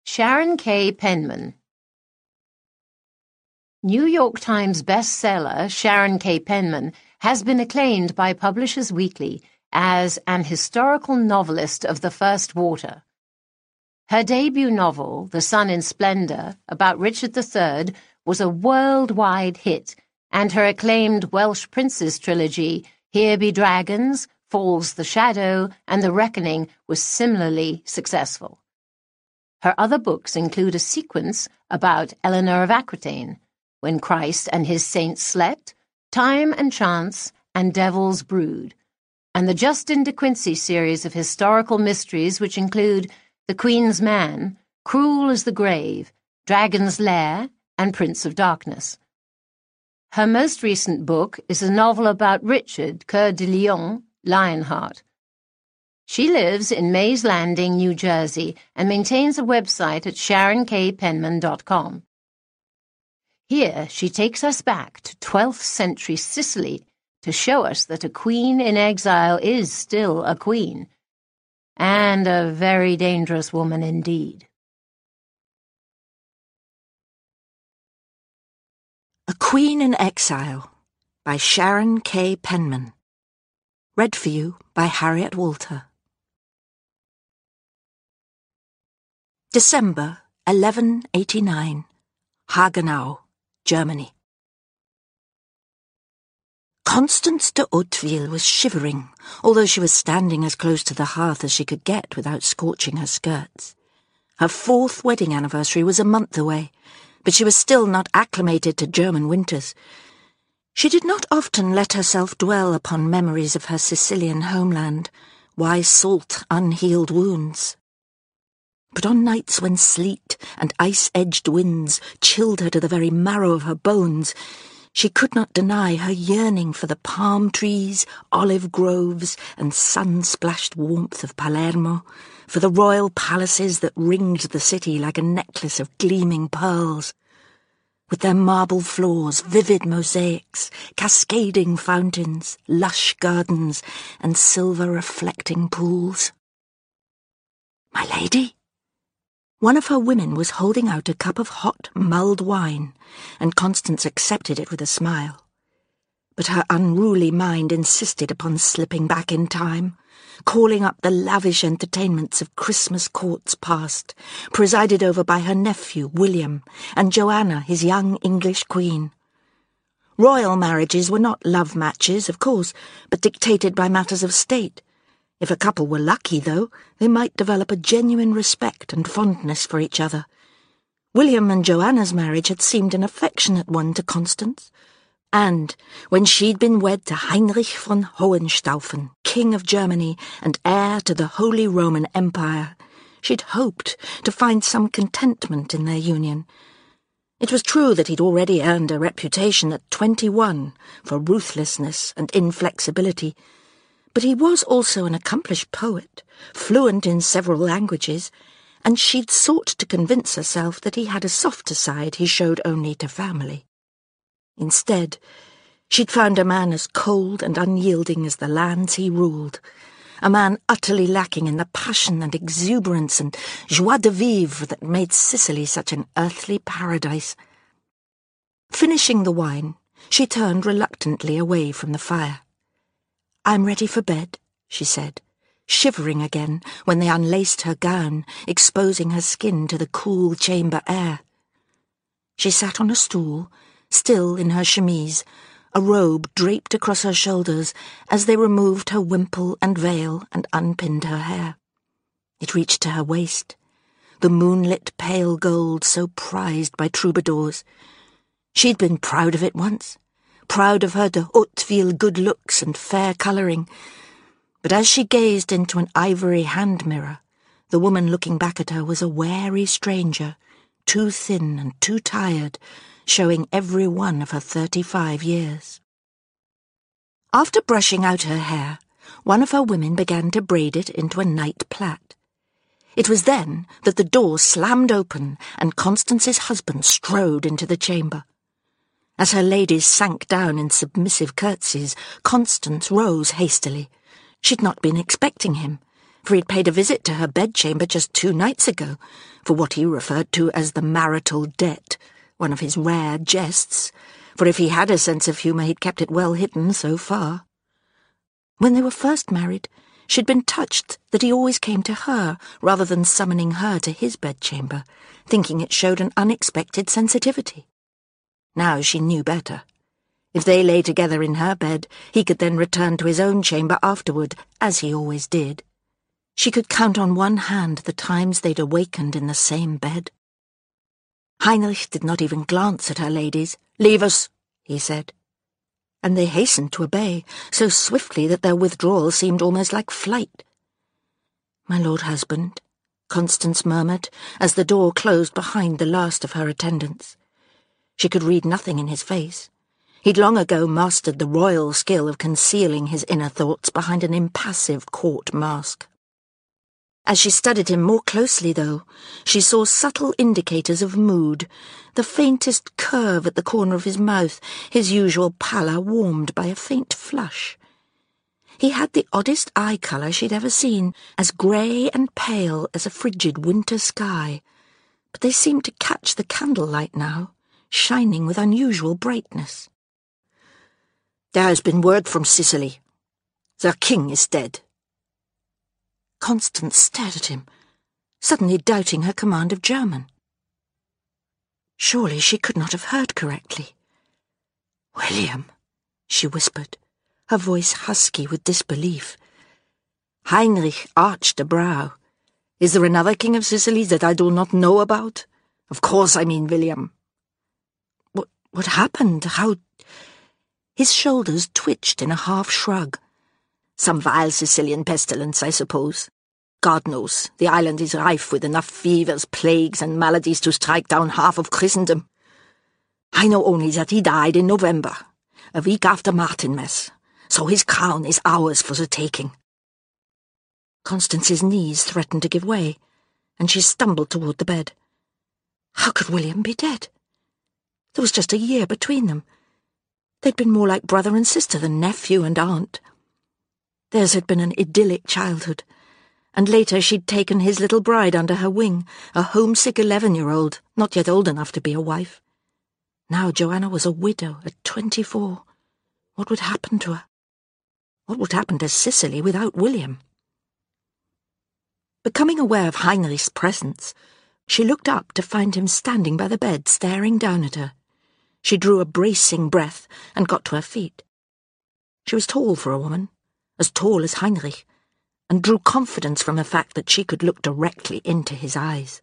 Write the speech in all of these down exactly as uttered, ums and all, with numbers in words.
Sharon K. Penman. New York Times bestseller Sharon K. Penman has been acclaimed by Publishers Weekly as an historical novelist of the first water. Her debut novel, The Sun in Splendor, about Richard the Third, was a worldwide hit, and her acclaimed Welsh Princes trilogy, Here Be Dragons, Falls the Shadow, and The Reckoning, was similarly successful. Her other books include a sequence about Eleanor of Aquitaine, When Christ and His Saints Slept, Time and Chance, and Devil's Brood, and the Justin de Quincey series of historical mysteries which include The Queen's Man, Cruel as the Grave, Dragon's Lair, and Prince of Darkness. Her most recent book is a novel about Richard Coeur de Lion, Lionheart. She lives in Mays Landing, New Jersey, and maintains a website at sharon k penman dot com. Here she takes us back to twelfth century Sicily to show us that a queen in exile is still a queen, and a very dangerous woman indeed. A Queen in Exile by Sharon K. Penman. Read for you by Harriet Walter. December eleven eighty-nine, Hagenau, Germany. Constance de Hauteville was shivering, although she was standing as close to the hearth as she could get without scorching her skirts. Her fourth wedding anniversary was a month away, but she was still not acclimated to German winters. She did not often let herself dwell upon memories of her Sicilian homeland, why salt unhealed wounds. But on nights when sleet and ice-edged winds chilled her to the very marrow of her bones, she could not deny her yearning for the palm trees, olive groves, and sun-splashed warmth of Palermo, for the royal palaces that ringed the city like a necklace of gleaming pearls, with their marble floors, vivid mosaics, cascading fountains, lush gardens, and silver-reflecting pools. My lady? One of her women was holding out a cup of hot, mulled wine, and Constance accepted it with a smile. But her unruly mind insisted upon slipping back in time, calling up the lavish entertainments of Christmas courts past, presided over by her nephew, William, and Joanna, his young English queen. Royal marriages were not love matches, of course, but dictated by matters of state. If a couple were lucky, though, they might develop a genuine respect and fondness for each other. William and Joanna's marriage had seemed an affectionate one to Constance, and when she'd been wed to Heinrich von Hohenstaufen, King of Germany and heir to the Holy Roman Empire, she'd hoped to find some contentment in their union. It was true that he'd already earned a reputation at twenty-one for ruthlessness and inflexibility, but he was also an accomplished poet, fluent in several languages, and she'd sought to convince herself that he had a softer side he showed only to family. Instead, she'd found a man as cold and unyielding as the lands he ruled, a man utterly lacking in the passion and exuberance and joie de vivre that made Sicily such an earthly paradise. Finishing the wine, she turned reluctantly away from the fire. "I'm ready for bed," she said, shivering again when they unlaced her gown, exposing her skin to the cool chamber air. She sat on a stool, still in her chemise, a robe draped across her shoulders as they removed her wimple and veil and unpinned her hair. It reached to her waist, the moonlit pale gold so prized by troubadours. She'd been proud of it once, proud of her de Hauteville good looks and fair colouring, but as she gazed into an ivory hand mirror, the woman looking back at her was a wary stranger, too thin and too tired, showing every one of her thirty-five years. After brushing out her hair, one of her women began to braid it into a night plait. It was then that the door slammed open and Constance's husband strode into the chamber. As her ladies sank down in submissive curtsies, Constance rose hastily. She'd not been expecting him, for he'd paid a visit to her bedchamber just two nights ago, for what he referred to as the marital debt, one of his rare jests, for if he had a sense of humour he'd kept it well hidden so far. When they were first married, she'd been touched that he always came to her rather than summoning her to his bedchamber, thinking it showed an unexpected sensitivity. Now she knew better. If they lay together in her bed, he could then return to his own chamber afterward, as he always did. She could count on one hand the times they'd awakened in the same bed. Heinrich did not even glance at her ladies. "Leave us," he said. And they hastened to obey, so swiftly that their withdrawal seemed almost like flight. "My lord husband," Constance murmured, as the door closed behind the last of her attendants. She could read nothing in his face. He'd long ago mastered the royal skill of concealing his inner thoughts behind an impassive court mask. As she studied him more closely, though, she saw subtle indicators of mood, the faintest curve at the corner of his mouth, his usual pallor warmed by a faint flush. He had the oddest eye colour she'd ever seen, as grey and pale as a frigid winter sky, but they seemed to catch the candlelight now, shining with unusual brightness. "There has been word from Sicily. Their king is dead." Constance stared at him, suddenly doubting her command of German. Surely she could not have heard correctly. "William," she whispered, her voice husky with disbelief. Heinrich arched a brow. "Is there another king of Sicily that I do not know about? Of course I mean William." What, what happened? How... His shoulders twitched in a half shrug. "Some vile Sicilian pestilence, I suppose. God knows, the island is rife with enough fevers, plagues, and maladies to strike down half of Christendom. I know only that he died in November, a week after Martinmas, so his crown is ours for the taking." Constance's knees threatened to give way, and she stumbled toward the bed. How could William be dead? There was just a year between them. They'd been more like brother and sister than nephew and aunt. Theirs had been an idyllic childhood, and later she'd taken his little bride under her wing, a homesick eleven-year-old, not yet old enough to be a wife. Now Joanna was a widow at twenty-four. What would happen to her? What would happen to Sicily without William? Becoming aware of Heinrich's presence, she looked up to find him standing by the bed, staring down at her. She drew a bracing breath and got to her feet. She was tall for a woman, as tall as Heinrich, and drew confidence from the fact that she could look directly into his eyes.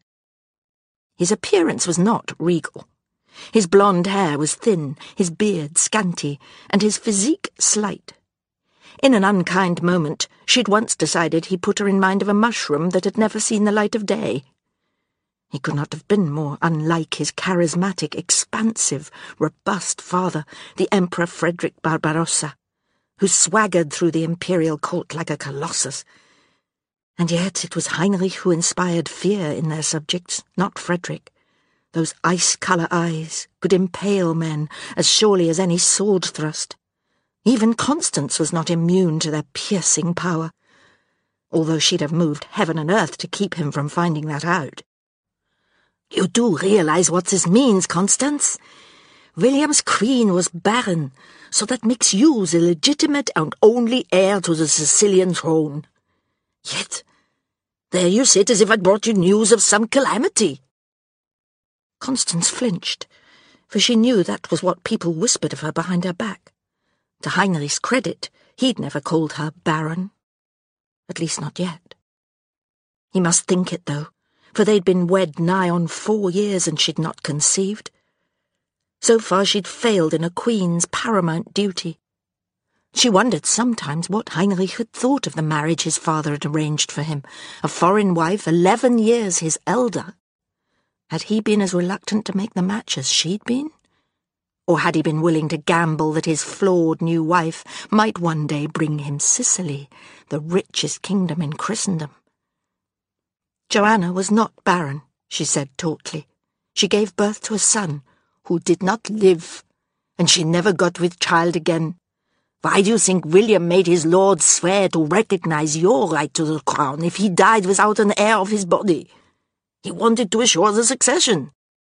His appearance was not regal. His blonde hair was thin, his beard scanty, and his physique slight. In an unkind moment, she'd once decided he put her in mind of a mushroom that had never seen the light of day. He could not have been more unlike his charismatic, expansive, robust father, the Emperor Frederick Barbarossa, who swaggered through the imperial court like a colossus. And yet it was Heinrich who inspired fear in their subjects, not Frederick. Those ice-colour eyes could impale men as surely as any sword thrust. Even Constance was not immune to their piercing power, although she'd have moved heaven and earth to keep him from finding that out. "You do realize what this means, Constance? William's queen was barren, so that makes you the legitimate and only heir to the Sicilian throne. Yet, there you sit as if I'd brought you news of some calamity." Constance flinched, for she knew that was what people whispered of her behind her back. To Heinrich's credit, he'd never called her barren. At least not yet. He must think it, though, for they'd been wed nigh on four years and she'd not conceived. So far she'd failed in a queen's paramount duty. She wondered sometimes what Heinrich had thought of the marriage his father had arranged for him, a foreign wife eleven years his elder. Had he been as reluctant to make the match as she'd been? Or had he been willing to gamble that his flawed new wife might one day bring him Sicily, the richest kingdom in Christendom? Joanna was not barren, she said tautly. She gave birth to a son who did not live, and she never got with child again. Why do you think William made his lord swear to recognize your right to the crown if he died without an heir of his body? He wanted to assure the succession.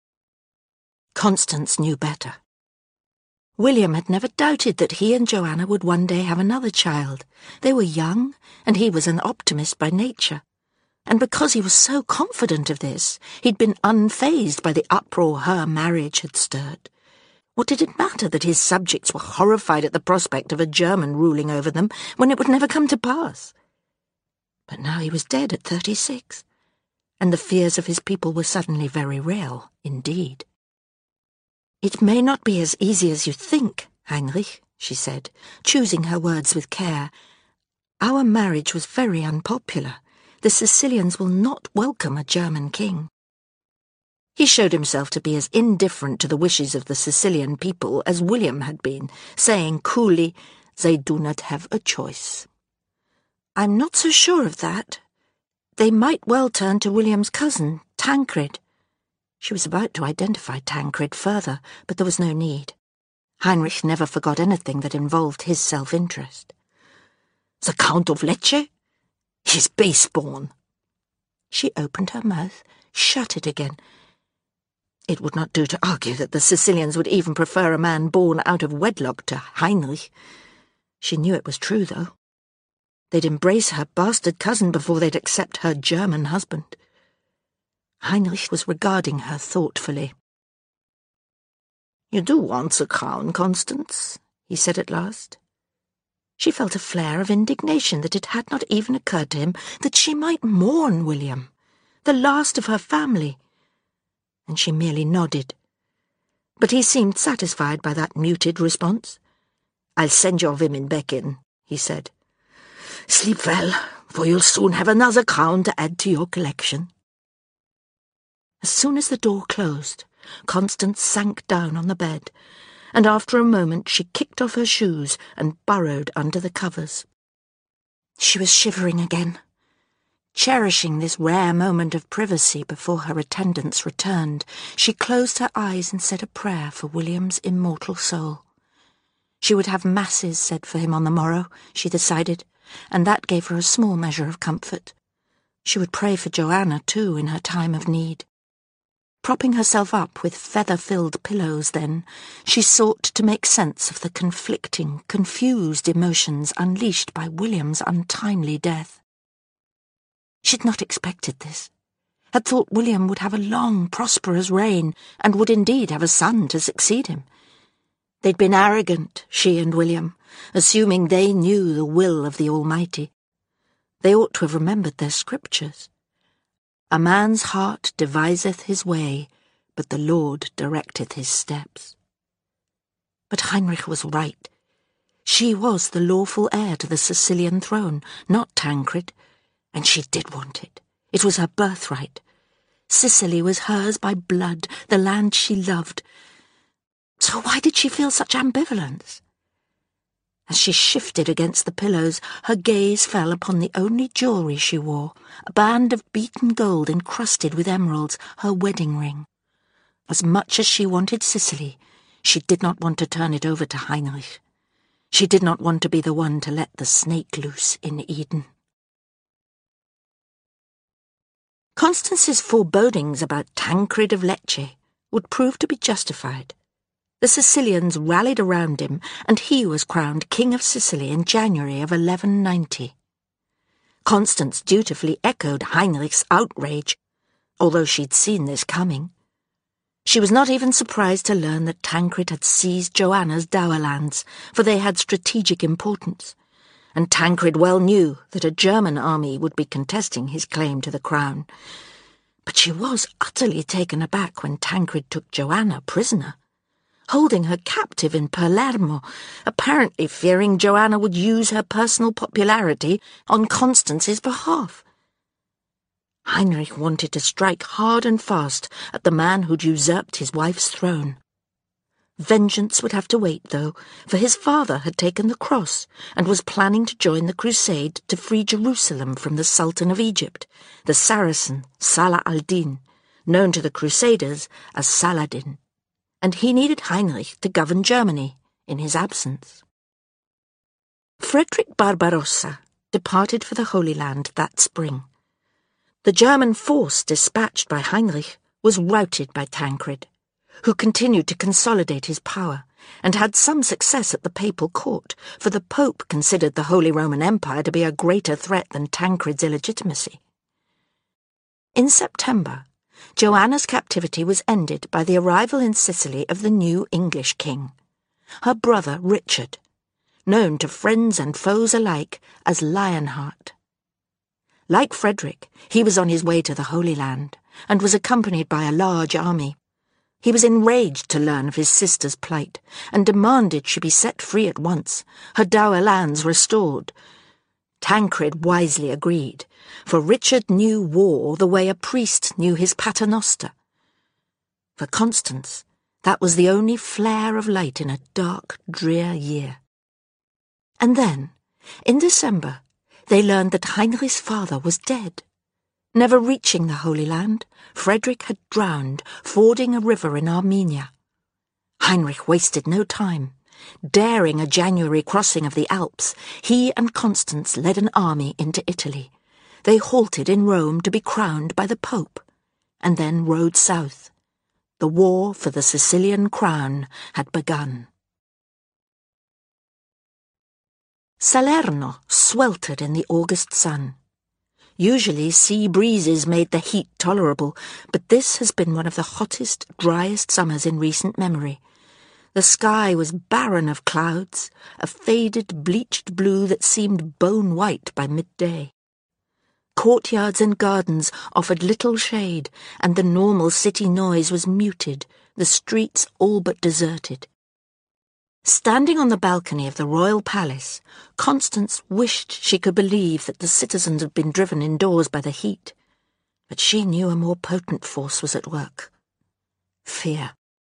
Constance knew better. William had never doubted that he and Joanna would one day have another child. They were young, and he was an optimist by nature. And because he was so confident of this, he'd been unfazed by the uproar her marriage had stirred. What did it matter that his subjects were horrified at the prospect of a German ruling over them when it would never come to pass? But now he was dead at thirty-six, and the fears of his people were suddenly very real indeed. "It may not be as easy as you think, Heinrich," she said, choosing her words with care. "Our marriage was very unpopular. The Sicilians will not welcome a German king." He showed himself to be as indifferent to the wishes of the Sicilian people as William had been, saying coolly, "They do not have a choice." "I'm not so sure of that. They might well turn to William's cousin, Tancred." She was about to identify Tancred further, but there was no need. Heinrich never forgot anything that involved his self-interest. "The Count of Lecce? He's base-born." She opened her mouth, shut it again. It would not do to argue that the Sicilians would even prefer a man born out of wedlock to Heinrich. She knew it was true, though. They'd embrace her bastard cousin before they'd accept her German husband. Heinrich was regarding her thoughtfully. "You do want the crown, Constance," he said at last. She felt a flare of indignation that it had not even occurred to him that she might mourn William, the last of her family, and she merely nodded. But he seemed satisfied by that muted response. "I'll send your women back in," he said. "Sleep well, for you'll soon have another crown to add to your collection." As soon as the door closed, Constance sank down on the bed, and after a moment she kicked off her shoes and burrowed under the covers. She was shivering again, cherishing this rare moment of privacy before her attendants returned. She closed her eyes and said a prayer for William's immortal soul. She would have masses said for him on the morrow, she decided, and that gave her a small measure of comfort. She would pray for Joanna, too, in her time of need. Propping herself up with feather-filled pillows then, she sought to make sense of the conflicting, confused emotions unleashed by William's untimely death. She'd not expected this, had thought William would have a long, prosperous reign, and would indeed have a son to succeed him. They'd been arrogant, she and William, assuming they knew the will of the Almighty. They ought to have remembered their scriptures. "A man's heart deviseth his way, but the Lord directeth his steps." But Heinrich was right. She was the lawful heir to the Sicilian throne, not Tancred, and she did want it. It was her birthright. Sicily was hers by blood, the land she loved. So why did she feel such ambivalence? As she shifted against the pillows, her gaze fell upon the only jewellery she wore, a band of beaten gold encrusted with emeralds, her wedding ring. As much as she wanted Sicily, she did not want to turn it over to Heinrich. She did not want to be the one to let the snake loose in Eden. Constance's forebodings about Tancred of Lecce would prove to be justified. The Sicilians rallied around him, and he was crowned King of Sicily in January of eleven ninety. Constance dutifully echoed Heinrich's outrage, although she'd seen this coming. She was not even surprised to learn that Tancred had seized Joanna's dower lands, for they had strategic importance, and Tancred well knew that a German army would be contesting his claim to the crown. But she was utterly taken aback when Tancred took Joanna prisoner, holding her captive in Palermo, apparently fearing Joanna would use her personal popularity on Constance's behalf. Heinrich wanted to strike hard and fast at the man who'd usurped his wife's throne. Vengeance would have to wait, though, for his father had taken the cross and was planning to join the crusade to free Jerusalem from the Sultan of Egypt, the Saracen Salah al-Din, known to the Crusaders as Saladin, and he needed Heinrich to govern Germany in his absence. Frederick Barbarossa departed for the Holy Land that spring. The German force dispatched by Heinrich was routed by Tancred, who continued to consolidate his power and had some success at the papal court, for the Pope considered the Holy Roman Empire to be a greater threat than Tancred's illegitimacy. In September, Joanna's captivity was ended by the arrival in Sicily of the new English king, her brother Richard, known to friends and foes alike as Lionheart. Like Frederick, he was on his way to the Holy Land and was accompanied by a large army. He was enraged to learn of his sister's plight and demanded she be set free at once, her dower lands restored. Tancred wisely agreed, for Richard knew war the way a priest knew his paternoster. For Constance, that was the only flare of light in a dark, drear year. And then, in December, they learned that Heinrich's father was dead. Never reaching the Holy Land, Frederick had drowned, fording a river in Armenia. Heinrich wasted no time. Daring a January crossing of the Alps, he and Constance led an army into Italy. They halted in Rome to be crowned by the Pope, and then rode south. The war for the Sicilian crown had begun. Salerno sweltered in the August sun. Usually sea breezes made the heat tolerable, but this has been one of the hottest, driest summers in recent memory. The sky was barren of clouds, a faded, bleached blue that seemed bone-white by midday. Courtyards and gardens offered little shade, and the normal city noise was muted, the streets all but deserted. Standing on the balcony of the royal palace, Constance wished she could believe that the citizens had been driven indoors by the heat. But she knew a more potent force was at work. Fear.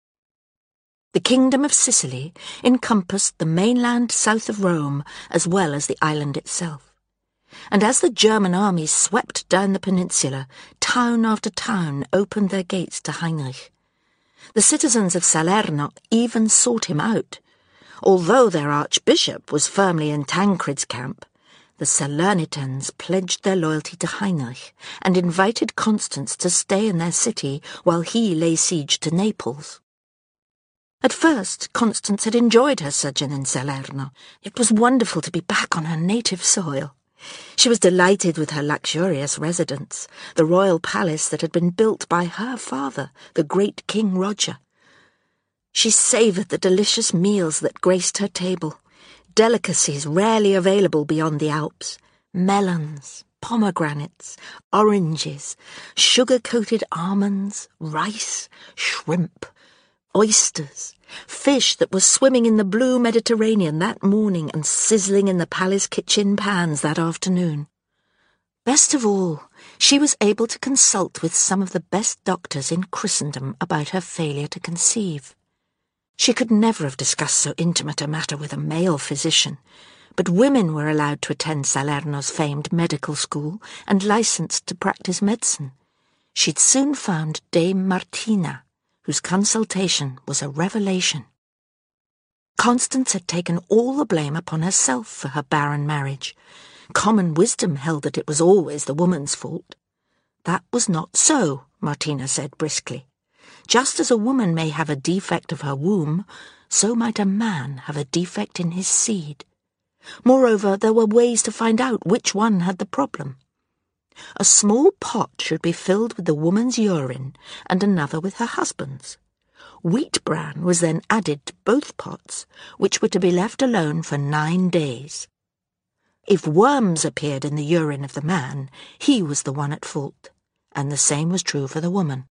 The kingdom of Sicily encompassed the mainland south of Rome as well as the island itself. And as the German armies swept down the peninsula, town after town opened their gates to Heinrich. The citizens of Salerno even sought him out. Although their archbishop was firmly in Tancred's camp, the Salernitans pledged their loyalty to Heinrich and invited Constance to stay in their city while he lay siege to Naples. At first, Constance had enjoyed her sojourn in Salerno. It was wonderful to be back on her native soil. She was delighted with her luxurious residence, the royal palace that had been built by her father, the great King Roger. She savoured the delicious meals that graced her table, delicacies rarely available beyond the Alps, melons, pomegranates, oranges, sugar-coated almonds, rice, shrimp, oysters, fish that was swimming in the blue Mediterranean that morning and sizzling in the palace kitchen pans that afternoon. Best of all, she was able to consult with some of the best doctors in Christendom about her failure to conceive. She could never have discussed so intimate a matter with a male physician, but women were allowed to attend Salerno's famed medical school and licensed to practice medicine. She'd soon found Dame Martina, whose consultation was a revelation. Constance had taken all the blame upon herself for her barren marriage. Common wisdom held that it was always the woman's fault. That was not so, Martina said briskly. Just as a woman may have a defect of her womb, so might a man have a defect in his seed. Moreover, there were ways to find out which one had the problem. A small pot should be filled with the woman's urine and another with her husband's. Wheat bran was then added to both pots, which were to be left alone for nine days. If worms appeared in the urine of the man, he was the one at fault, and the same was true for the woman.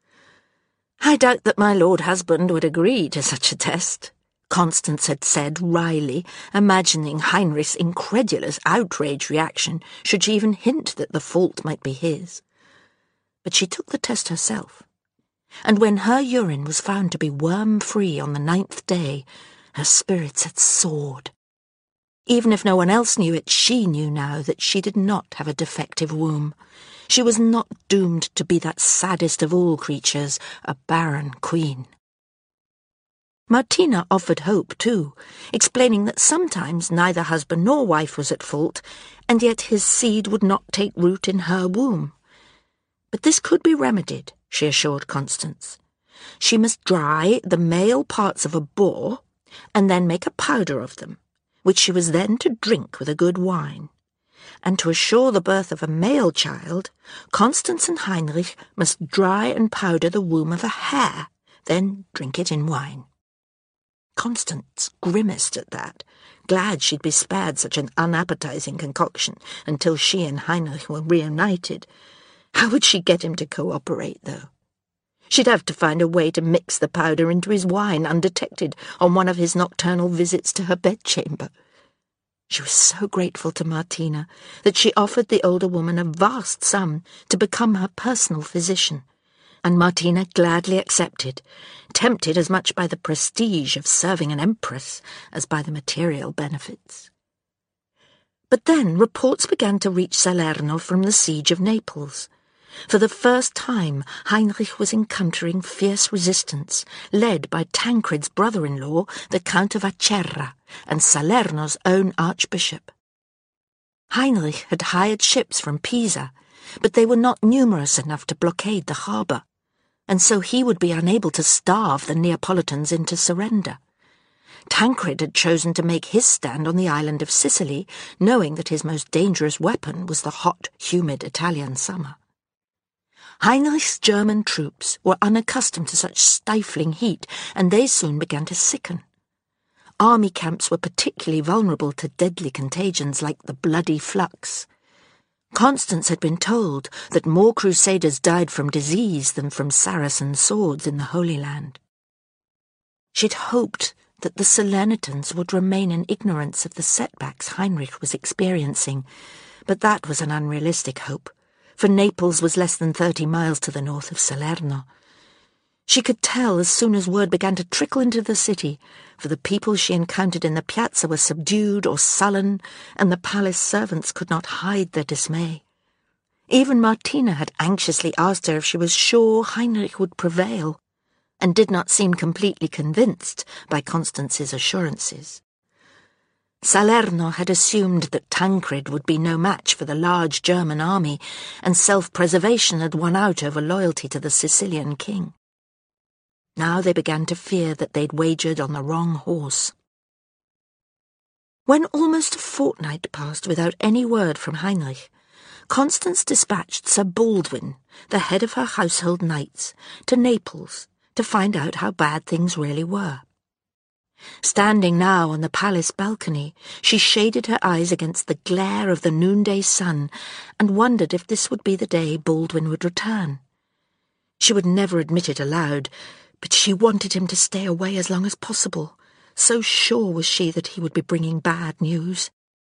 I doubt that my lord husband would agree to such a test, Constance had said wryly, imagining Heinrich's incredulous outraged reaction should she even hint that the fault might be his. But she took the test herself, and when her urine was found to be worm-free on the ninth day, her spirits had soared. Even if no one else knew it, she knew now that she did not have a defective womb. She was not doomed to be that saddest of all creatures, a barren queen. Martina offered hope, too, explaining that sometimes neither husband nor wife was at fault, and yet his seed would not take root in her womb. But this could be remedied, she assured Constance. She must dry the male parts of a boar, and then make a powder of them, which she was then to drink with a good wine. And to assure the birth of a male child, Constance and Heinrich must dry and powder the womb of a hare, then drink it in wine. Constance grimaced at that, glad she'd be spared such an unappetizing concoction until she and Heinrich were reunited. How would she get him to cooperate, though? She'd have to find a way to mix the powder into his wine undetected on one of his nocturnal visits to her bedchamber. She was so grateful to Martina that she offered the older woman a vast sum to become her personal physician, and Martina gladly accepted, tempted as much by the prestige of serving an empress as by the material benefits. But then reports began to reach Salerno from the siege of Naples. For the first time, Heinrich was encountering fierce resistance, led by Tancred's brother-in-law, the Count of Acerra, and Salerno's own archbishop. Heinrich had hired ships from Pisa, but they were not numerous enough to blockade the harbour, and so he would be unable to starve the Neapolitans into surrender. Tancred had chosen to make his stand on the island of Sicily, knowing that his most dangerous weapon was the hot, humid Italian summer. Heinrich's German troops were unaccustomed to such stifling heat, and they soon began to sicken. Army camps were particularly vulnerable to deadly contagions like the bloody flux. Constance had been told that more crusaders died from disease than from Saracen swords in the Holy Land. She'd hoped that the Salernitans would remain in ignorance of the setbacks Heinrich was experiencing, but that was an unrealistic hope, for Naples was less than thirty miles to the north of Salerno. She could tell as soon as word began to trickle into the city, for the people she encountered in the piazza were subdued or sullen, and the palace servants could not hide their dismay. Even Martina had anxiously asked her if she was sure Heinrich would prevail, and did not seem completely convinced by Constance's assurances. Salerno had assumed that Tancred would be no match for the large German army, and self-preservation had won out over loyalty to the Sicilian king. Now they began to fear that they'd wagered on the wrong horse. When almost a fortnight passed without any word from Heinrich, Constance dispatched Sir Baldwin, the head of her household knights, to Naples to find out how bad things really were. Standing now on the palace balcony, she shaded her eyes against the glare of the noonday sun and wondered if this would be the day Baldwin would return. She would never admit it aloud, but she wanted him to stay away as long as possible. So sure was she that he would be bringing bad news.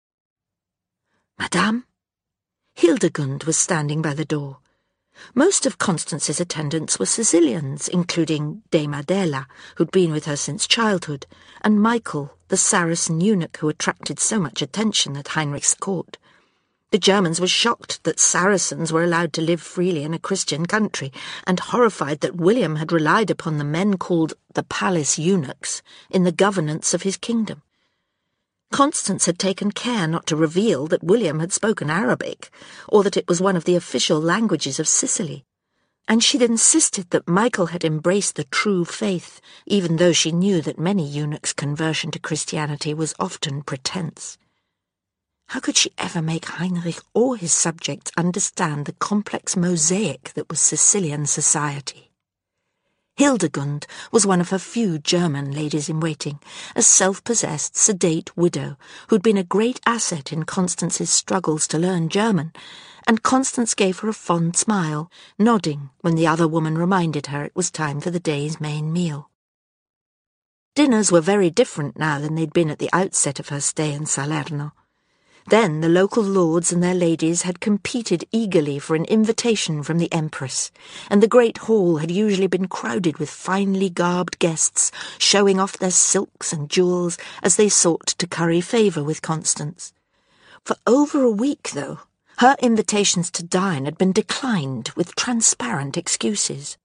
Madame? Hildegund was standing by the door. Most of Constance's attendants were Sicilians, including Dame Adela, who'd been with her since childhood, and Michael, the Saracen eunuch who attracted so much attention at Heinrich's court. The Germans were shocked that Saracens were allowed to live freely in a Christian country, and horrified that William had relied upon the men called the palace eunuchs in the governance of his kingdom. Constance had taken care not to reveal that William had spoken Arabic, or that it was one of the official languages of Sicily, and she'd insisted that Michael had embraced the true faith, even though she knew that many eunuchs' conversion to Christianity was often pretense. How could she ever make Heinrich or his subjects understand the complex mosaic that was Sicilian society? Hildegund was one of her few German ladies-in-waiting, a self-possessed, sedate widow who'd been a great asset in Constance's struggles to learn German, and Constance gave her a fond smile, nodding when the other woman reminded her it was time for the day's main meal. Dinners were very different now than they'd been at the outset of her stay in Salerno. Then the local lords and their ladies had competed eagerly for an invitation from the Empress, and the great hall had usually been crowded with finely garbed guests, showing off their silks and jewels as they sought to curry favour with Constance. For over a week, though, her invitations to dine had been declined with transparent excuses.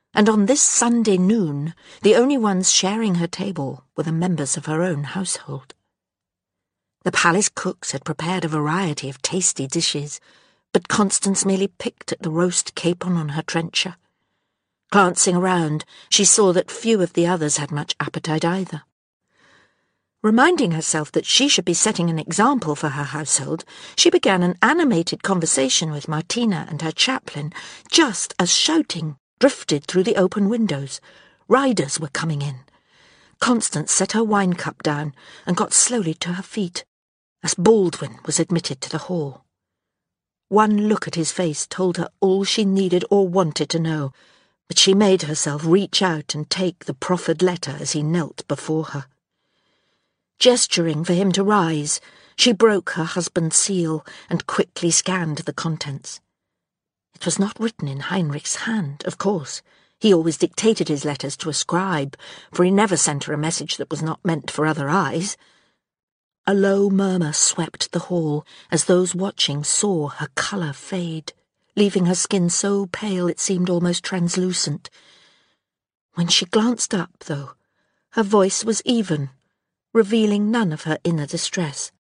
And on this Sunday noon, the only ones sharing her table were the members of her own household. The palace cooks had prepared a variety of tasty dishes, but Constance merely picked at the roast capon on her trencher. Glancing around, she saw that few of the others had much appetite either. Reminding herself that she should be setting an example for her household, she began an animated conversation with Martina and her chaplain, just as shouting drifted through the open windows. Riders were coming in. Constance set her wine cup down and got slowly to her feet, as Baldwin was admitted to the hall. One look at his face told her all she needed or wanted to know, but she made herself reach out and take the proffered letter as he knelt before her. Gesturing for him to rise, she broke her husband's seal and quickly scanned the contents. It was not written in Heinrich's hand, of course. He always dictated his letters to a scribe, for he never sent her a message that was not meant for other eyes. A low murmur swept the hall as those watching saw her colour fade, leaving her skin so pale it seemed almost translucent. When she glanced up, though, her voice was even, revealing none of her inner distress.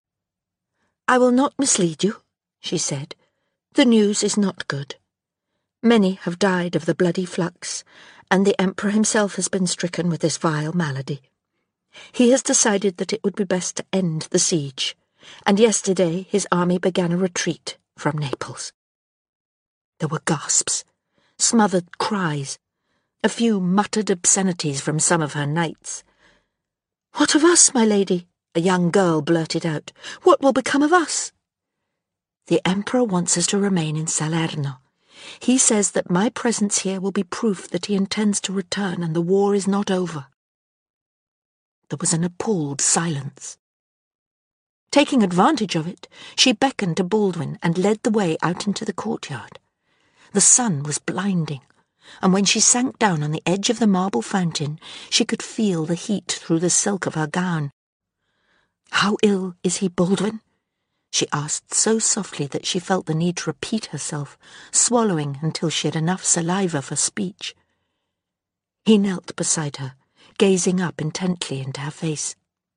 "I will not mislead you," she said. "The news is not good. Many have died of the bloody flux, and the Emperor himself has been stricken with this vile malady. He has decided that it would be best to end the siege, and yesterday his army began a retreat from Naples." There were gasps, smothered cries, a few muttered obscenities from some of her knights. "What of us, my lady?" a young girl blurted out. "What will become of us?" "The Emperor wants us to remain in Salerno. He says that my presence here will be proof that he intends to return and the war is not over." There was an appalled silence. Taking advantage of it, she beckoned to Baldwin and led the way out into the courtyard. The sun was blinding, and when she sank down on the edge of the marble fountain, she could feel the heat through the silk of her gown. "How ill is he, Baldwin?" she asked so softly that she felt the need to repeat herself, swallowing until she had enough saliva for speech. He knelt beside her, gazing up intently into her face.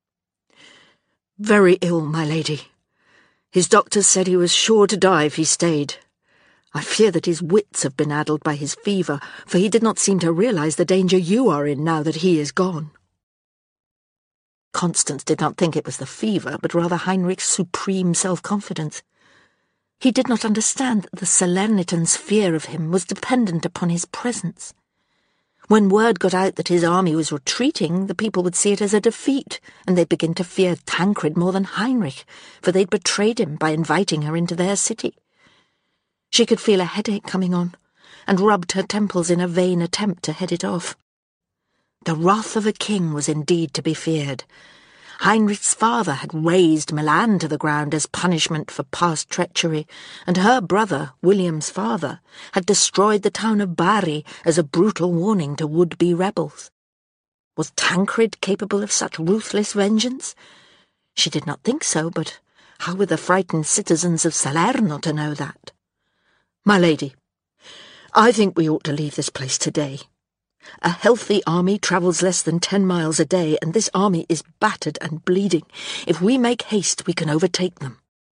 "Very ill, my lady. His doctors said he was sure to die if he stayed. I fear that his wits have been addled by his fever, for he did not seem to realize the danger you are in now that he is gone." Constance did not think it was the fever, but rather Heinrich's supreme self-confidence. He did not understand that the Salernitans' fear of him was dependent upon his presence. When word got out that his army was retreating, the people would see it as a defeat, and they'd begin to fear Tancred more than Heinrich, for they'd betrayed him by inviting her into their city. She could feel a headache coming on, and rubbed her temples in a vain attempt to head it off. The wrath of a king was indeed to be feared. Heinrich's father had razed Milan to the ground as punishment for past treachery, and her brother, William's father, had destroyed the town of Bari as a brutal warning to would-be rebels. Was Tancred capable of such ruthless vengeance? She did not think so, but how were the frightened citizens of Salerno to know that? "My lady, I think we ought to leave this place today. A healthy army travels less than ten miles a day, and this army is battered and bleeding. If we make haste, we can overtake them."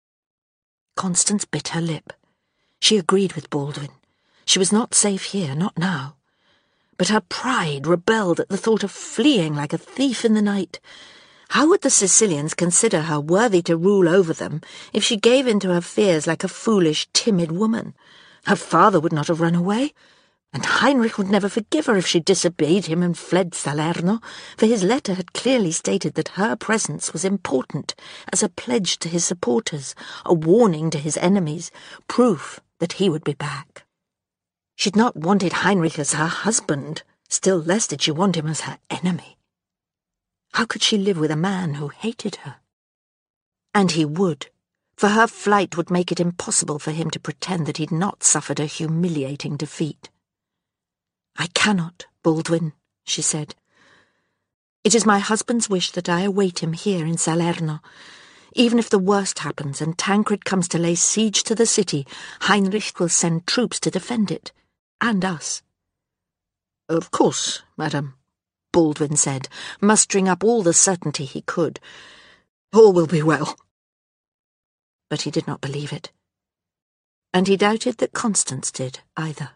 Constance bit her lip. She agreed with Baldwin. She was not safe here, not now. But her pride rebelled at the thought of fleeing like a thief in the night. How would the Sicilians consider her worthy to rule over them if she gave in to her fears like a foolish, timid woman? Her father would not have run away, and Heinrich would never forgive her if she disobeyed him and fled Salerno, for his letter had clearly stated that her presence was important as a pledge to his supporters, a warning to his enemies, proof that he would be back. She'd not wanted Heinrich as her husband, still less did she want him as her enemy. How could she live with a man who hated her? And he would, for her flight would make it impossible for him to pretend that he'd not suffered a humiliating defeat. "I cannot, Baldwin," she said. "It is my husband's wish that I await him here in Salerno. Even if the worst happens and Tancred comes to lay siege to the city, Heinrich will send troops to defend it, and us." "Of course, madam," Baldwin said, mustering up all the certainty he could. "All will be well." But he did not believe it. And he doubted that Constance did either.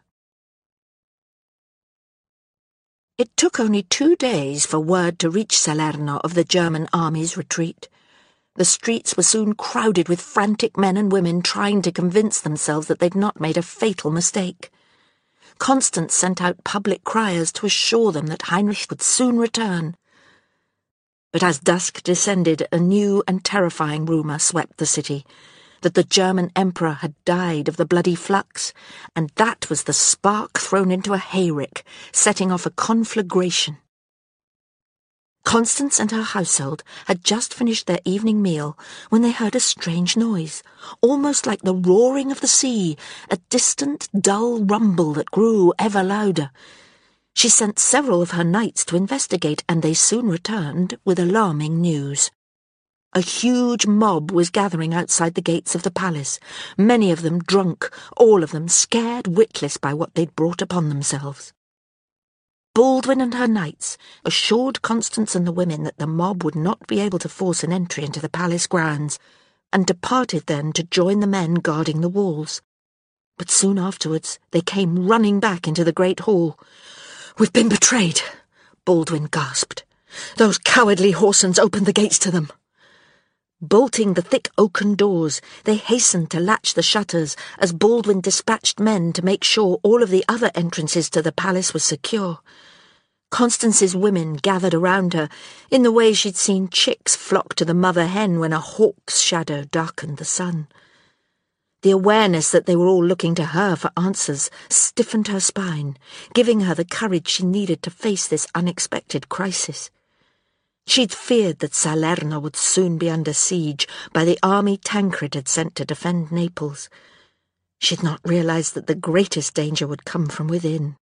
It took only two days for word to reach Salerno of the German army's retreat. The streets were soon crowded with frantic men and women trying to convince themselves that they'd not made a fatal mistake. Constance sent out public criers to assure them that Heinrich would soon return. But as dusk descended, a new and terrifying rumour swept the city, that the German emperor had died of the bloody flux, and that was the spark thrown into a hayrick, setting off a conflagration. Constance and her household had just finished their evening meal when they heard a strange noise, almost like the roaring of the sea, a distant, dull rumble that grew ever louder. She sent several of her knights to investigate, and they soon returned with alarming news. A huge mob was gathering outside the gates of the palace, many of them drunk, all of them scared witless by what they'd brought upon themselves. Baldwin and her knights assured Constance and the women that the mob would not be able to force an entry into the palace grounds, and departed then to join the men guarding the walls. But soon afterwards they came running back into the great hall. "We've been betrayed," Baldwin gasped. "Those cowardly Horsens opened the gates to them." Bolting the thick oaken doors, they hastened to latch the shutters as Baldwin dispatched men to make sure all of the other entrances to the palace were secure. Constance's women gathered around her in the way she'd seen chicks flock to the mother hen when a hawk's shadow darkened the sun. The awareness that they were all looking to her for answers stiffened her spine, giving her the courage she needed to face this unexpected crisis. She'd feared that Salerno would soon be under siege by the army Tancred had sent to defend Naples. She'd not realized that the greatest danger would come from within.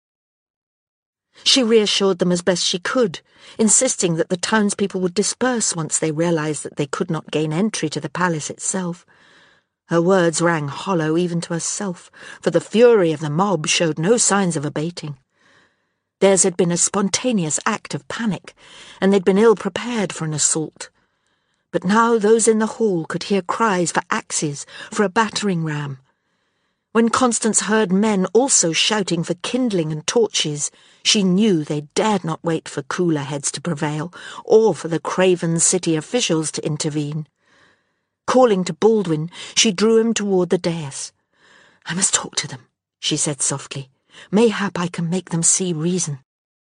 She reassured them as best she could, insisting that the townspeople would disperse once they realized that they could not gain entry to the palace itself. Her words rang hollow even to herself, for the fury of the mob showed no signs of abating. Theirs had been a spontaneous act of panic, and they'd been ill-prepared for an assault. But now those in the hall could hear cries for axes, for a battering ram. When Constance heard men also shouting for kindling and torches, she knew they dared not wait for cooler heads to prevail, or for the craven city officials to intervene. Calling to Baldwin, she drew him toward the dais. "I must talk to them," she said softly. "Mayhap I can make them see reason."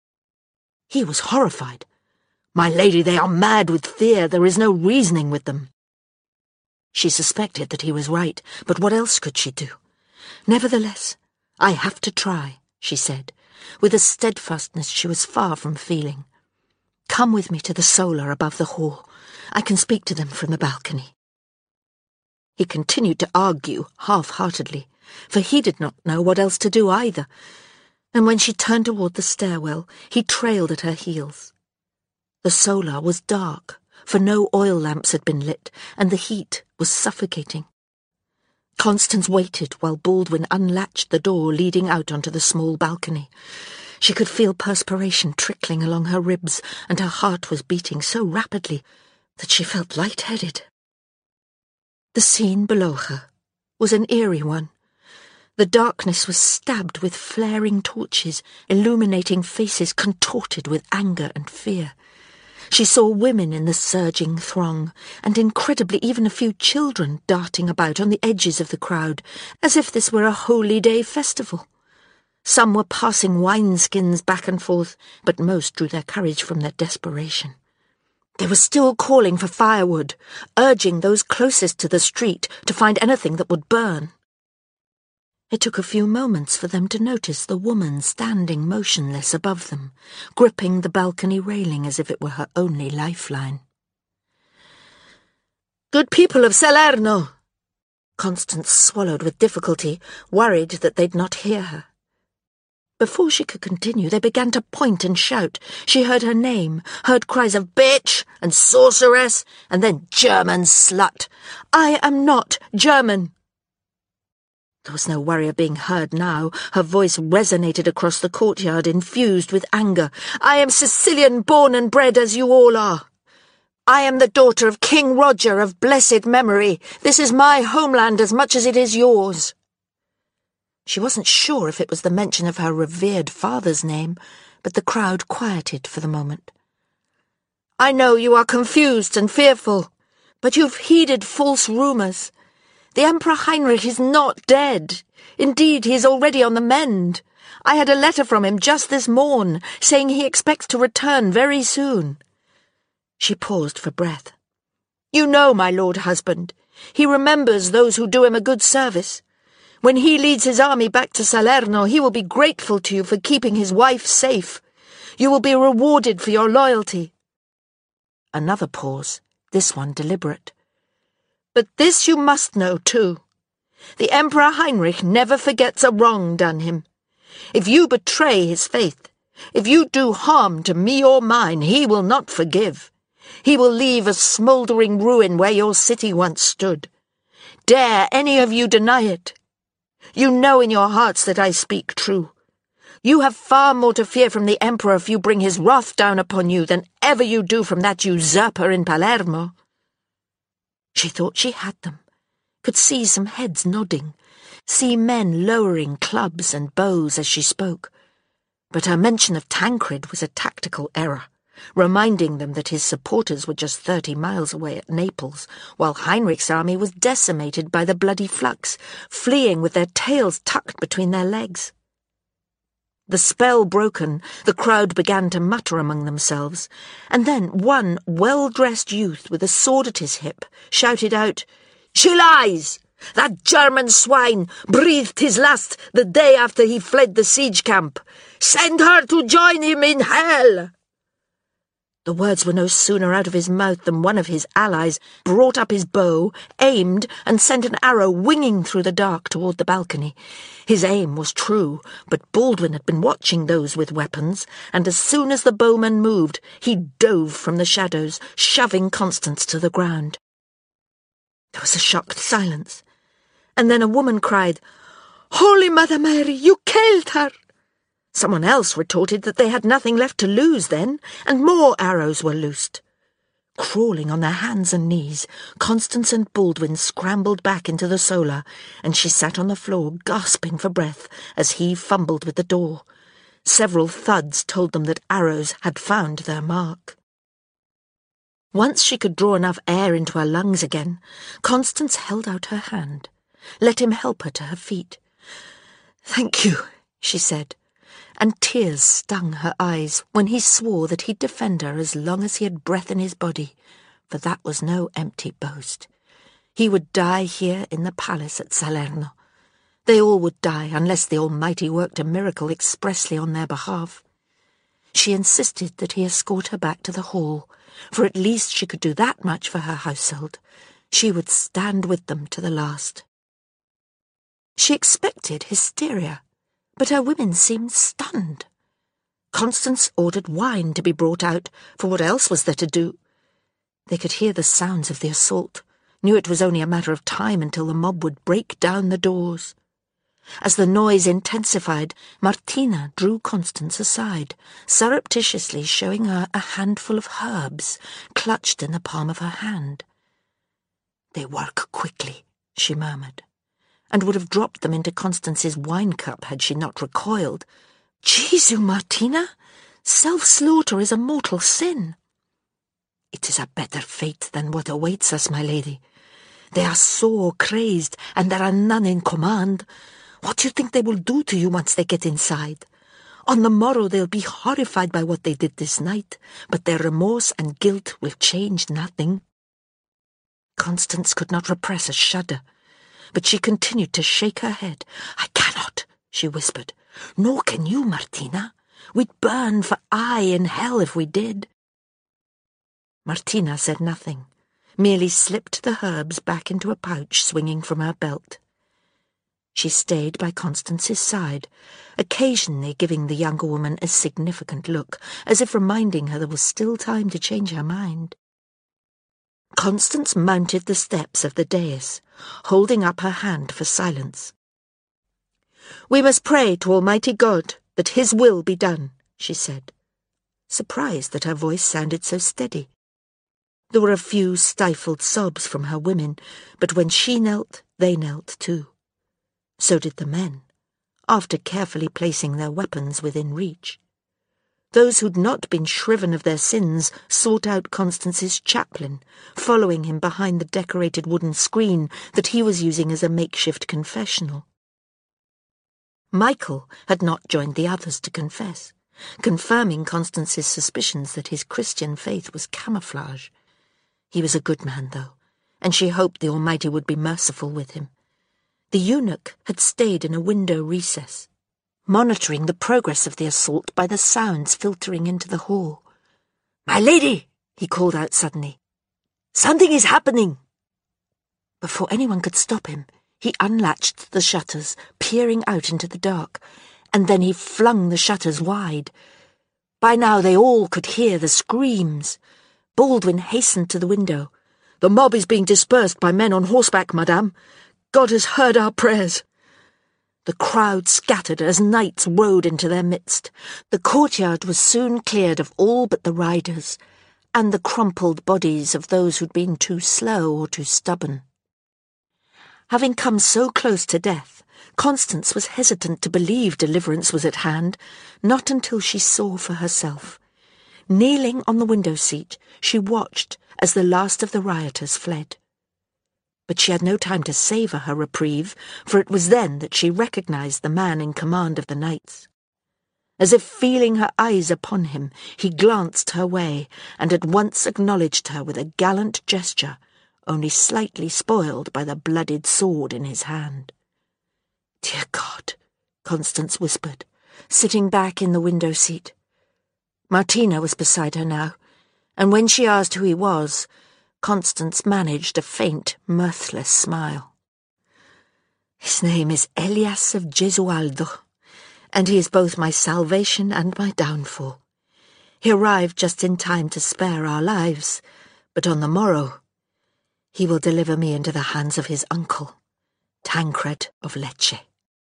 He was horrified. "My lady, they are mad with fear. There is no reasoning with them." She suspected that he was right, but what else could she do? "Nevertheless, I have to try," she said, with a steadfastness she was far from feeling. "Come with me to the solar above the hall. I can speak to them from the balcony." He continued to argue half-heartedly, for he did not know what else to do either, and when she turned toward the stairwell, he trailed at her heels. The solar was dark, for no oil lamps had been lit, and the heat was suffocating. Constance waited while Baldwin unlatched the door leading out onto the small balcony. She could feel perspiration trickling along her ribs, and her heart was beating so rapidly that she felt light-headed. The scene below her was an eerie one. The darkness was stabbed with flaring torches, illuminating faces contorted with anger and fear. She saw women in the surging throng, and incredibly even a few children darting about on the edges of the crowd, as if this were a holy day festival. Some were passing wineskins back and forth, but most drew their courage from their desperation. They were still calling for firewood, urging those closest to the street to find anything that would burn. It took a few moments for them to notice the woman standing motionless above them, gripping the balcony railing as if it were her only lifeline. "Good people of Salerno!" Constance swallowed with difficulty, worried that they'd not hear her. Before she could continue, they began to point and shout. She heard her name, heard cries of bitch and sorceress, and then German slut. "I am not German." There was no worry of being heard now. Her voice resonated across the courtyard, infused with anger. "I am Sicilian born and bred as you all are. I am the daughter of King Roger of blessed memory. This is my homeland as much as it is yours." She wasn't sure if it was the mention of her revered father's name, but the crowd quieted for the moment. "I know you are confused and fearful, but you've heeded false rumours. The Emperor Heinrich is not dead. Indeed, he is already on the mend. I had a letter from him just this morn, saying he expects to return very soon." She paused for breath. "You know, my lord husband, he remembers those who do him a good service. When he leads his army back to Salerno, he will be grateful to you for keeping his wife safe. You will be rewarded for your loyalty." Another pause, this one deliberate. "But this you must know, too. The Emperor Heinrich never forgets a wrong done him. If you betray his faith, if you do harm to me or mine, he will not forgive. He will leave a smouldering ruin where your city once stood. Dare any of you deny it? You know in your hearts that I speak true. You have far more to fear from the Emperor if you bring his wrath down upon you than ever you do from that usurper in Palermo." She thought she had them, could see some heads nodding, see men lowering clubs and bows as she spoke. But her mention of Tancred was a tactical error, reminding them that his supporters were just thirty miles away at Naples, while Heinrich's army was decimated by the bloody flux, fleeing with their tails tucked between their legs. The spell broken, the crowd began to mutter among themselves, and then one well-dressed youth with a sword at his hip shouted out, "She lies! That German swine breathed his last the day after he fled the siege camp. Send her to join him in hell!" The words were no sooner out of his mouth than one of his allies brought up his bow, aimed, and sent an arrow winging through the dark toward the balcony. His aim was true, but Baldwin had been watching those with weapons, and as soon as the bowman moved, he dove from the shadows, shoving Constance to the ground. There was a shocked silence, and then a woman cried, "Holy Mother Mary, you killed her!" Someone else retorted that they had nothing left to lose then, and more arrows were loosed. Crawling on their hands and knees, Constance and Baldwin scrambled back into the solar, and she sat on the floor gasping for breath as he fumbled with the door. Several thuds told them that arrows had found their mark. Once she could draw enough air into her lungs again, Constance held out her hand, let him help her to her feet. "Thank you," she said, and tears stung her eyes when he swore that he'd defend her as long as he had breath in his body, for that was no empty boast. He would die here in the palace at Salerno. They all would die unless the Almighty worked a miracle expressly on their behalf. She insisted that he escort her back to the hall, for at least she could do that much for her household. She would stand with them to the last. She expected hysteria, but her women seemed stunned. Constance ordered wine to be brought out, for what else was there to do? They could hear the sounds of the assault, knew it was only a matter of time until the mob would break down the doors. As the noise intensified, Martina drew Constance aside, surreptitiously showing her a handful of herbs clutched in the palm of her hand. "They work quickly," she murmured, and would have dropped them into Constance's wine-cup had she not recoiled. "Jesu, Martina! Self-slaughter is a mortal sin." "It is a better fate than what awaits us, my lady. They are so crazed, and there are none in command. What do you think they will do to you once they get inside? On the morrow they'll be horrified by what they did this night, but their remorse and guilt will change nothing." Constance could not repress a shudder, but she continued to shake her head. "I cannot," she whispered. "Nor can you, Martina. We'd burn for aye in hell if we did." Martina said nothing, merely slipped the herbs back into a pouch swinging from her belt. She stayed by Constance's side, occasionally giving the younger woman a significant look, as if reminding her there was still time to change her mind. Constance mounted the steps of the dais, holding up her hand for silence. "We must pray to Almighty God that His will be done," she said, surprised that her voice sounded so steady. There were a few stifled sobs from her women, but when she knelt, they knelt too. So did the men, after carefully placing their weapons within reach. Those who'd not been shriven of their sins sought out Constance's chaplain, following him behind the decorated wooden screen that he was using as a makeshift confessional. Michael had not joined the others to confess, confirming Constance's suspicions that his Christian faith was camouflage. He was a good man, though, and she hoped the Almighty would be merciful with him. The eunuch had stayed in a window recess, monitoring the progress of the assault by the sounds filtering into the hall. "My lady!" he called out suddenly. "Something is happening!" Before anyone could stop him, he unlatched the shutters, peering out into the dark, and then he flung the shutters wide. By now they all could hear the screams. Baldwin hastened to the window. "The mob is being dispersed by men on horseback, madame. God has heard our prayers." The crowd scattered as knights rode into their midst. The courtyard was soon cleared of all but the riders, and the crumpled bodies of those who'd been too slow or too stubborn. Having come so close to death, Constance was hesitant to believe deliverance was at hand, not until she saw for herself. Kneeling on the window seat, she watched as the last of the rioters fled. But she had no time to savour her reprieve, for it was then that she recognised the man in command of the knights. As if feeling her eyes upon him, he glanced her way, and at once acknowledged her with a gallant gesture, only slightly spoiled by the blooded sword in his hand. "Dear God," Constance whispered, sitting back in the window seat. Martina was beside her now, and when she asked who he was, Constance managed a faint, mirthless smile. "His name is Elias of Gesualdo, and he is both my salvation and my downfall. He arrived just in time to spare our lives, but on the morrow he will deliver me into the hands of his uncle, Tancred of Lecce."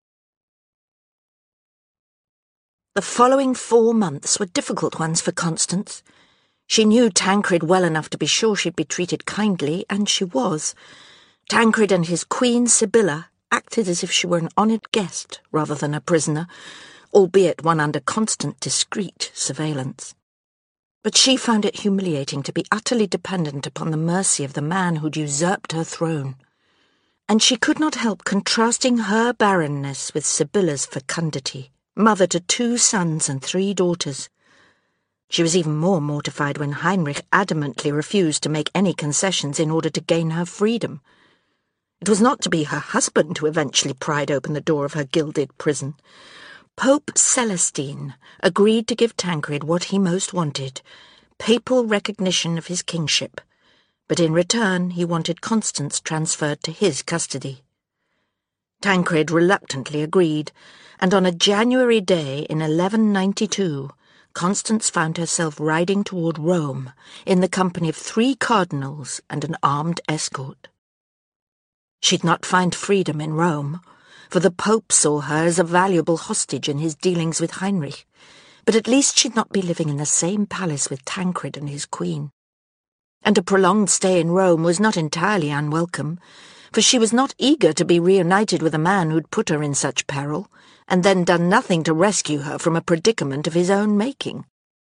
The following four months were difficult ones for Constance. She knew Tancred well enough to be sure she'd be treated kindly, and she was. Tancred and his queen, Sibylla, acted as if she were an honoured guest rather than a prisoner, albeit one under constant, discreet surveillance. But she found it humiliating to be utterly dependent upon the mercy of the man who'd usurped her throne. And she could not help contrasting her barrenness with Sibylla's fecundity, mother to two sons and three daughters. She was even more mortified when Heinrich adamantly refused to make any concessions in order to gain her freedom. It was not to be her husband who eventually pried open the door of her gilded prison. Pope Celestine agreed to give Tancred what he most wanted, papal recognition of his kingship, but in return he wanted Constance transferred to his custody. Tancred reluctantly agreed, and on a January day in eleven ninety-two, Constance found herself riding toward Rome in the company of three cardinals and an armed escort. She'd not find freedom in Rome, for the Pope saw her as a valuable hostage in his dealings with Heinrich, but at least she'd not be living in the same palace with Tancred and his queen. And a prolonged stay in Rome was not entirely unwelcome, for she was not eager to be reunited with a man who'd put her in such peril, and then done nothing to rescue her from a predicament of his own making.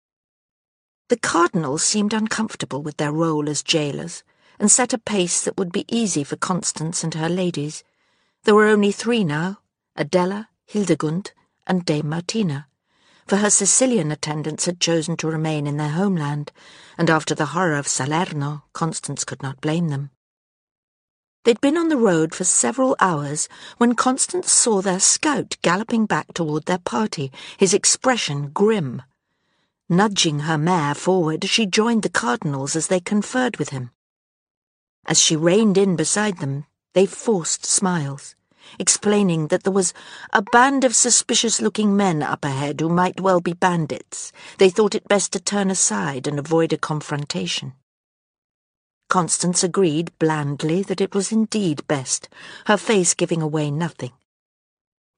The cardinals seemed uncomfortable with their role as jailers, and set a pace that would be easy for Constance and her ladies. There were only three now, Adela, Hildegund, and Dame Martina, for her Sicilian attendants had chosen to remain in their homeland, and after the horror of Salerno, Constance could not blame them. They'd been on the road for several hours when Constance saw their scout galloping back toward their party, his expression grim. Nudging her mare forward, she joined the cardinals as they conferred with him. As she reined in beside them, they forced smiles, explaining that there was a band of suspicious-looking men up ahead who might well be bandits. They thought it best to turn aside and avoid a confrontation. Constance agreed blandly that it was indeed best, her face giving away nothing.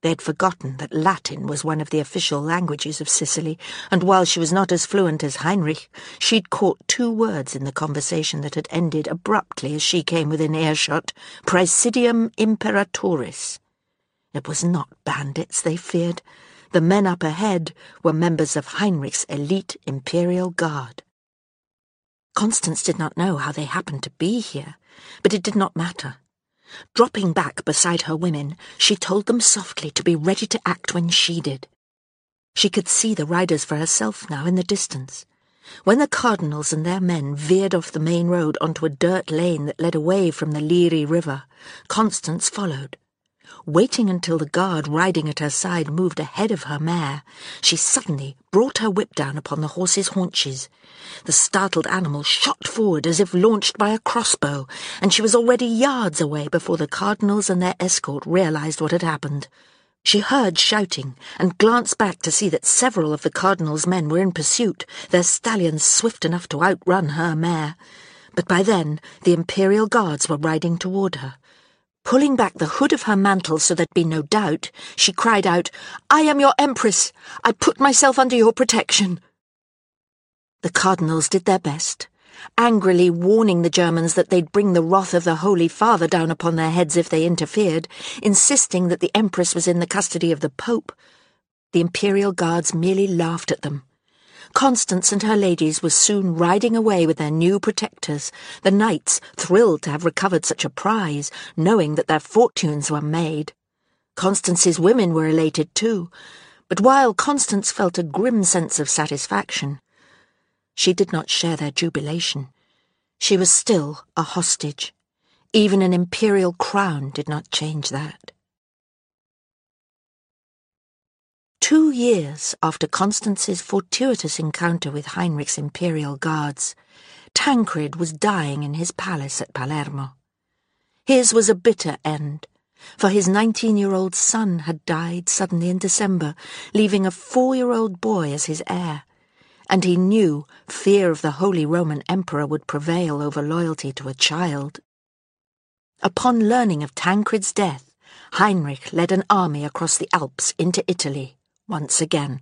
They'd forgotten that Latin was one of the official languages of Sicily, and while she was not as fluent as Heinrich, she'd caught two words in the conversation that had ended abruptly as she came within earshot: Praesidium Imperatoris. It was not bandits they feared. The men up ahead were members of Heinrich's elite Imperial Guard. Constance did not know how they happened to be here, but it did not matter. Dropping back beside her women, she told them softly to be ready to act when she did. She could see the riders for herself now in the distance. When the cardinals and their men veered off the main road onto a dirt lane that led away from the Liri River, Constance followed. Waiting until the guard riding at her side moved ahead of her mare, she suddenly brought her whip down upon the horse's haunches. The startled animal shot forward as if launched by a crossbow, and she was already yards away before the cardinals and their escort realized what had happened. She heard shouting and glanced back to see that several of the cardinal's men were in pursuit, their stallions swift enough to outrun her mare. But by then the Imperial Guards were riding toward her. Pulling back the hood of her mantle so there'd be no doubt, she cried out, "I am your Empress! I put myself under your protection!" The cardinals did their best, angrily warning the Germans that they'd bring the wrath of the Holy Father down upon their heads if they interfered, insisting that the Empress was in the custody of the Pope. The Imperial Guards merely laughed at them. Constance and her ladies were soon riding away with their new protectors, the knights thrilled to have recovered such a prize, knowing that their fortunes were made. Constance's women were elated too, but while Constance felt a grim sense of satisfaction, she did not share their jubilation. She was still a hostage. Even an imperial crown did not change that. Two years after Constance's fortuitous encounter with Heinrich's Imperial Guards, Tancred was dying in his palace at Palermo. His was a bitter end, for his nineteen-year-old son had died suddenly in December, leaving a four-year-old boy as his heir, and he knew fear of the Holy Roman Emperor would prevail over loyalty to a child. Upon learning of Tancred's death, Heinrich led an army across the Alps into Italy once again.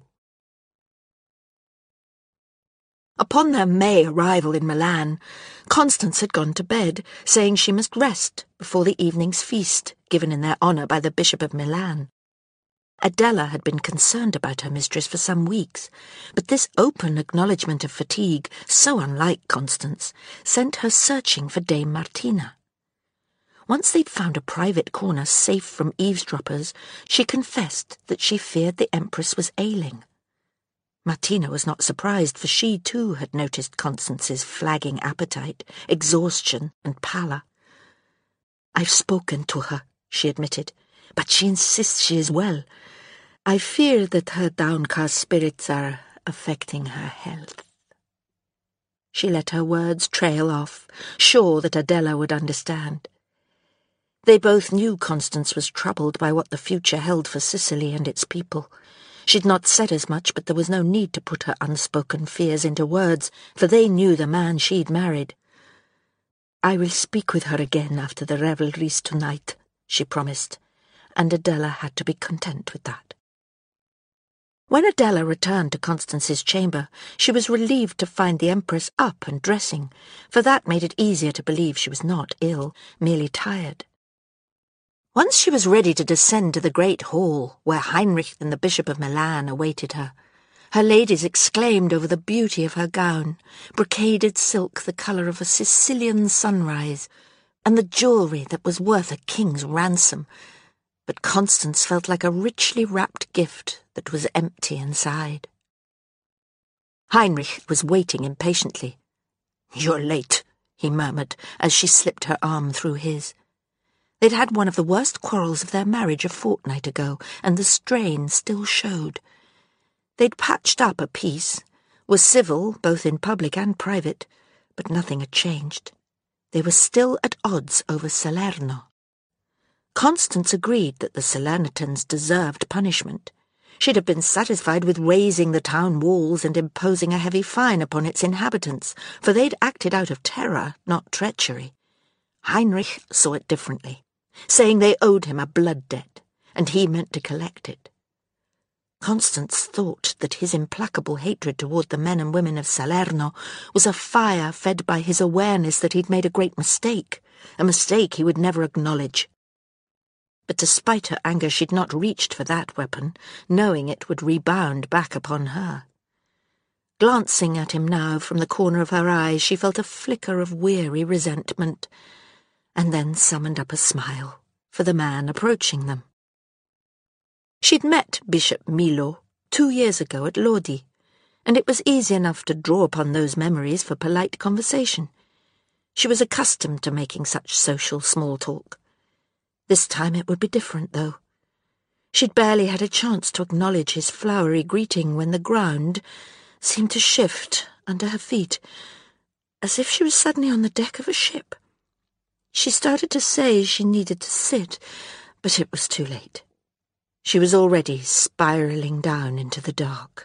Upon their May arrival in Milan, Constance had gone to bed, saying she must rest before the evening's feast, given in their honour by the Bishop of Milan. Adela had been concerned about her mistress for some weeks, but this open acknowledgement of fatigue, so unlike Constance, sent her searching for Dame Martina. Once they'd found a private corner safe from eavesdroppers, she confessed that she feared the Empress was ailing. Martina was not surprised, for she too had noticed Constance's flagging appetite, exhaustion, and pallor. "I've spoken to her," she admitted, "but she insists she is well. I fear that her downcast spirits are affecting her health." She let her words trail off, sure that Adela would understand. They both knew Constance was troubled by what the future held for Sicily and its people. She'd not said as much, but there was no need to put her unspoken fears into words, for they knew the man she'd married. "I will speak with her again after the revelries tonight," she promised, and Adela had to be content with that. When Adela returned to Constance's chamber, she was relieved to find the Empress up and dressing, for that made it easier to believe she was not ill, merely tired. Once she was ready to descend to the great hall, where Heinrich and the Bishop of Milan awaited her, her ladies exclaimed over the beauty of her gown, brocaded silk the colour of a Sicilian sunrise, and the jewellery that was worth a king's ransom. But Constance felt like a richly wrapped gift that was empty inside. Heinrich was waiting impatiently. "You're late," he murmured as she slipped her arm through his. They'd had one of the worst quarrels of their marriage a fortnight ago, and the strain still showed. They'd patched up a peace, were civil both in public and private, but nothing had changed. They were still at odds over Salerno. Constance agreed that the Salernitans deserved punishment. She'd have been satisfied with raising the town walls and imposing a heavy fine upon its inhabitants, for they'd acted out of terror, not treachery. Heinrich saw it differently, saying they owed him a blood debt. and he meant to collect it. Constance thought that his implacable hatred toward the men and women of Salerno was a fire fed by his awareness that he'd made a great mistake, a mistake he would never acknowledge. But despite her anger, she'd not reached for that weapon, knowing it would rebound back upon her. Glancing at him now from the corner of her eyes, she felt a flicker of weary resentment, and then summoned up a smile for the man approaching them. She'd met Bishop Milo two years ago at Lodi, and it was easy enough to draw upon those memories for polite conversation. She was accustomed to making such social small talk. This time it would be different, though. She'd barely had a chance to acknowledge his flowery greeting when the ground seemed to shift under her feet, as if she was suddenly on the deck of a ship. She started to say she needed to sit, but it was too late. She was already spiralling down into the dark.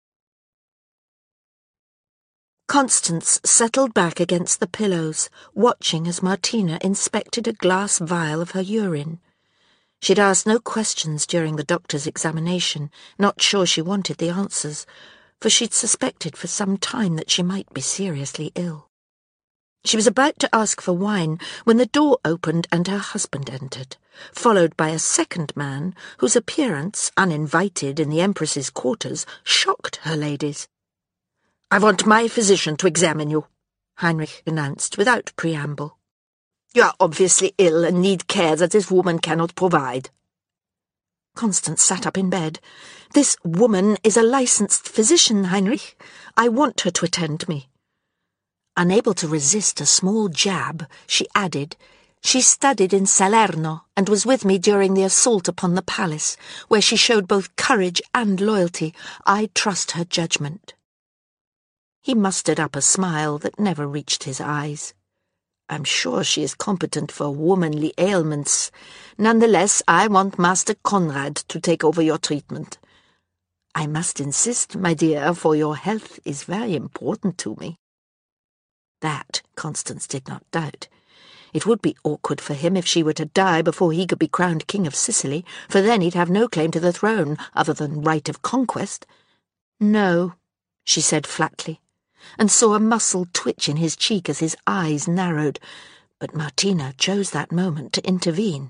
Constance settled back against the pillows, watching as Martina inspected a glass vial of her urine. She'd asked no questions during the doctor's examination, not sure she wanted the answers, for she'd suspected for some time that she might be seriously ill. She was about to ask for wine when the door opened and her husband entered, followed by a second man whose appearance, uninvited in the Empress's quarters, shocked her ladies. "I want my physician to examine you," Heinrich announced without preamble. "You are obviously ill and need care that this woman cannot provide." Constance sat up in bed. "This woman is a licensed physician, Heinrich. I want her to attend me." Unable to resist a small jab, she added, "She studied in Salerno and was with me during the assault upon the palace, where she showed both courage and loyalty. I trust her judgment." He mustered up a smile that never reached his eyes. "I'm sure she is competent for womanly ailments. Nonetheless, I want Master Conrad to take over your treatment. I must insist, my dear, for your health is very important to me." That Constance did not doubt. It would be awkward for him if she were to die before he could be crowned King of Sicily, for then he'd have no claim to the throne other than right of conquest. "No," she said flatly, and saw a muscle twitch in his cheek as his eyes narrowed, but Martina chose that moment to intervene.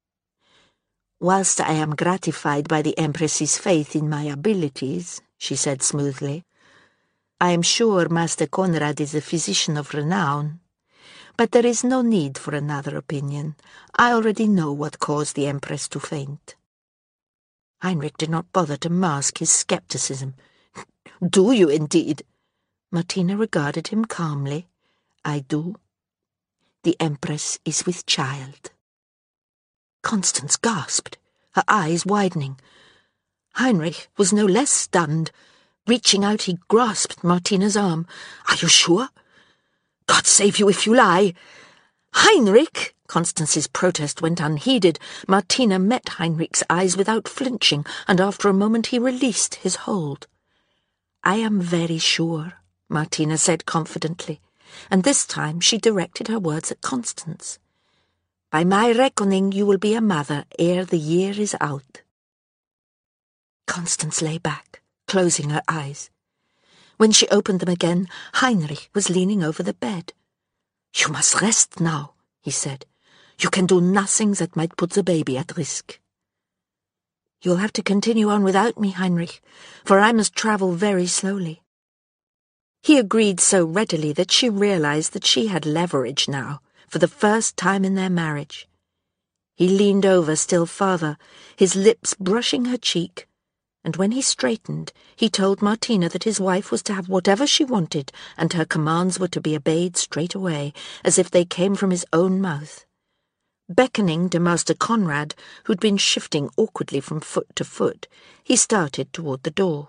"Whilst I am gratified by the Empress's faith in my abilities," she said smoothly, "I am sure Master Conrad is a physician of renown. But there is no need for another opinion. I already know what caused the Empress to faint." Heinrich did not bother to mask his scepticism. "Do you indeed?" Martina regarded him calmly. "I do. The Empress is with child." Constance gasped, her eyes widening. Heinrich was no less stunned. Reaching out, he grasped Martina's arm. "Are you sure? God save you if you lie!" "Heinrich!" Constance's protest went unheeded. Martina met Heinrich's eyes without flinching, and after a moment he released his hold. "I am very sure," Martina said confidently, and this time she directed her words at Constance. "By my reckoning you will be a mother ere the year is out." Constance lay back, closing her eyes. When she opened them again, Heinrich was leaning over the bed. "You must rest now," he said. "You can do nothing that might put the baby at risk." "You'll have to continue on without me, Heinrich, for I must travel very slowly." He agreed so readily that she realized that she had leverage now, for the first time in their marriage. He leaned over still farther, his lips brushing her cheek, and when he straightened, he told Martina that his wife was to have whatever she wanted, and her commands were to be obeyed straight away, as if they came from his own mouth. Beckoning to Master Conrad, who'd been shifting awkwardly from foot to foot, he started toward the door.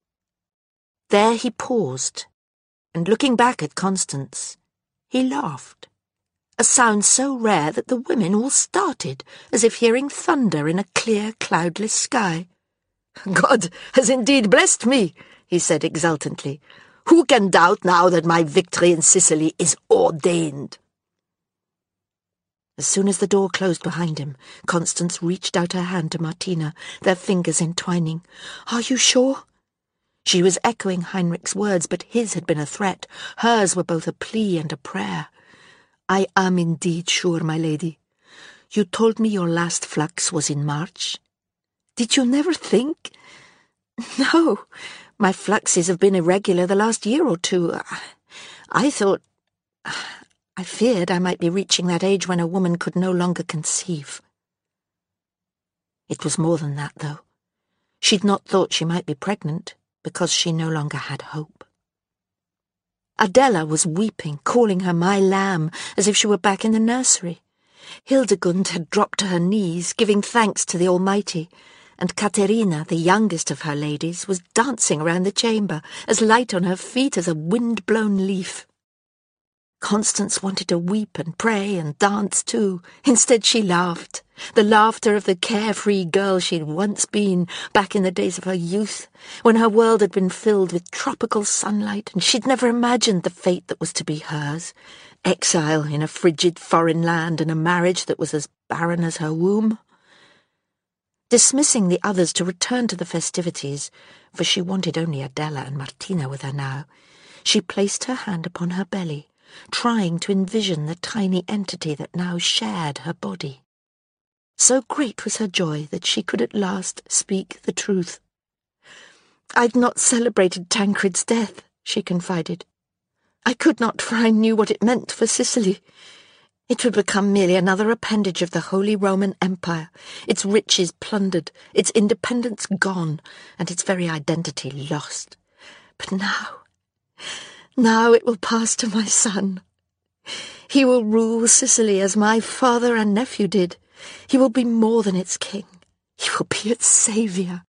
There he paused, and looking back at Constance, he laughed. A sound so rare that the women all started, as if hearing thunder in a clear, cloudless sky. "God has indeed blessed me," he said exultantly. "Who can doubt now that my victory in Sicily is ordained?" As soon as the door closed behind him, Constance reached out her hand to Martina, their fingers entwining. "Are you sure?" She was echoing Heinrich's words, but his had been a threat. Hers were both a plea and a prayer. "I am indeed sure, my lady. You told me your last flux was in March. Did you never think?" "No. My fluxes have been irregular the last year or two. I thought... I feared I might be reaching that age when a woman could no longer conceive." It was more than that, though. She'd not thought she might be pregnant, because she no longer had hope. Adela was weeping, calling her my lamb, as if she were back in the nursery. Hildegund had dropped to her knees, giving thanks to the Almighty, and Katerina, the youngest of her ladies, was dancing around the chamber, as light on her feet as a wind-blown leaf. Constance wanted to weep and pray and dance too. Instead she laughed, the laughter of the carefree girl she'd once been, back in the days of her youth, when her world had been filled with tropical sunlight and she'd never imagined the fate that was to be hers, exile in a frigid foreign land and a marriage that was as barren as her womb. Dismissing the others to return to the festivities, for she wanted only Adela and Martina with her now, she placed her hand upon her belly, trying to envision the tiny entity that now shared her body. So great was her joy that she could at last speak the truth. "I'd not celebrated Tancred's death," she confided. "I could not, for I knew what it meant for Sicily. It would become merely another appendage of the Holy Roman Empire, its riches plundered, its independence gone, and its very identity lost. But now... Now it will pass to my son. He will rule Sicily as my father and nephew did. He will be more than its king. He will be its saviour."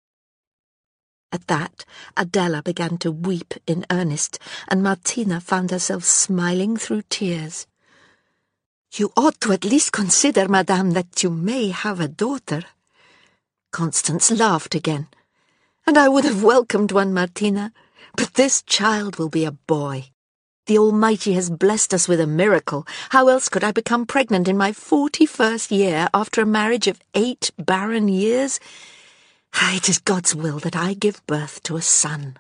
At that, Adela began to weep in earnest, and Martina found herself smiling through tears. "You ought to at least consider, madame, that you may have a daughter." Constance laughed again. "And I would have welcomed one, Martina. But this child will be a boy. The Almighty has blessed us with a miracle. How else could I become pregnant in my forty-first year after a marriage of eight barren years? It is God's will that I give birth to a son."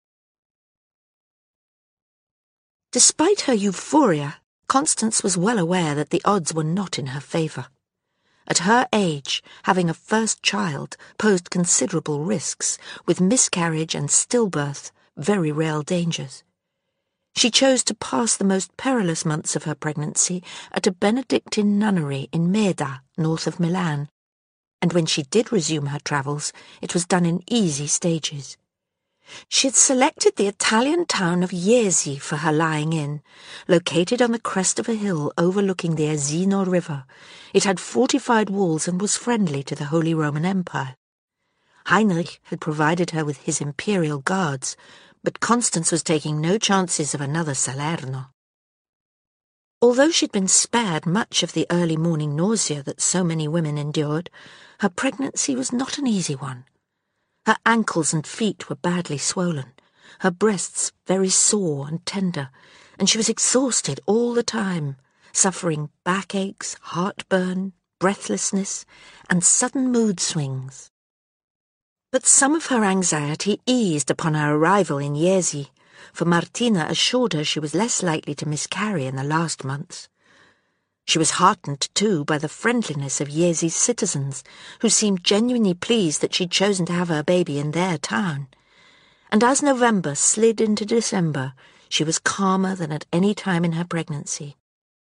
Despite her euphoria, Constance was well aware that the odds were not in her favour. At her age, having a first child posed considerable risks, with miscarriage and stillbirth very real dangers. She chose to pass the most perilous months of her pregnancy at a Benedictine nunnery in Meda, north of Milan, and when she did resume her travels, it was done in easy stages. She had selected the Italian town of Iesi for her lying-in. Located on the crest of a hill overlooking the Esino River, it had fortified walls and was friendly to the Holy Roman Empire. Heinrich had provided her with his imperial guards, but Constance was taking no chances of another Salerno. Although she'd been spared much of the early morning nausea that so many women endured, her pregnancy was not an easy one. Her ankles and feet were badly swollen, her breasts very sore and tender, and she was exhausted all the time, suffering backaches, heartburn, breathlessness, and sudden mood swings. But some of her anxiety eased upon her arrival in Iesi, for Martina assured her she was less likely to miscarry in the last months. She was heartened, too, by the friendliness of Iesi's citizens, who seemed genuinely pleased that she'd chosen to have her baby in their town. And as November slid into December, she was calmer than at any time in her pregnancy.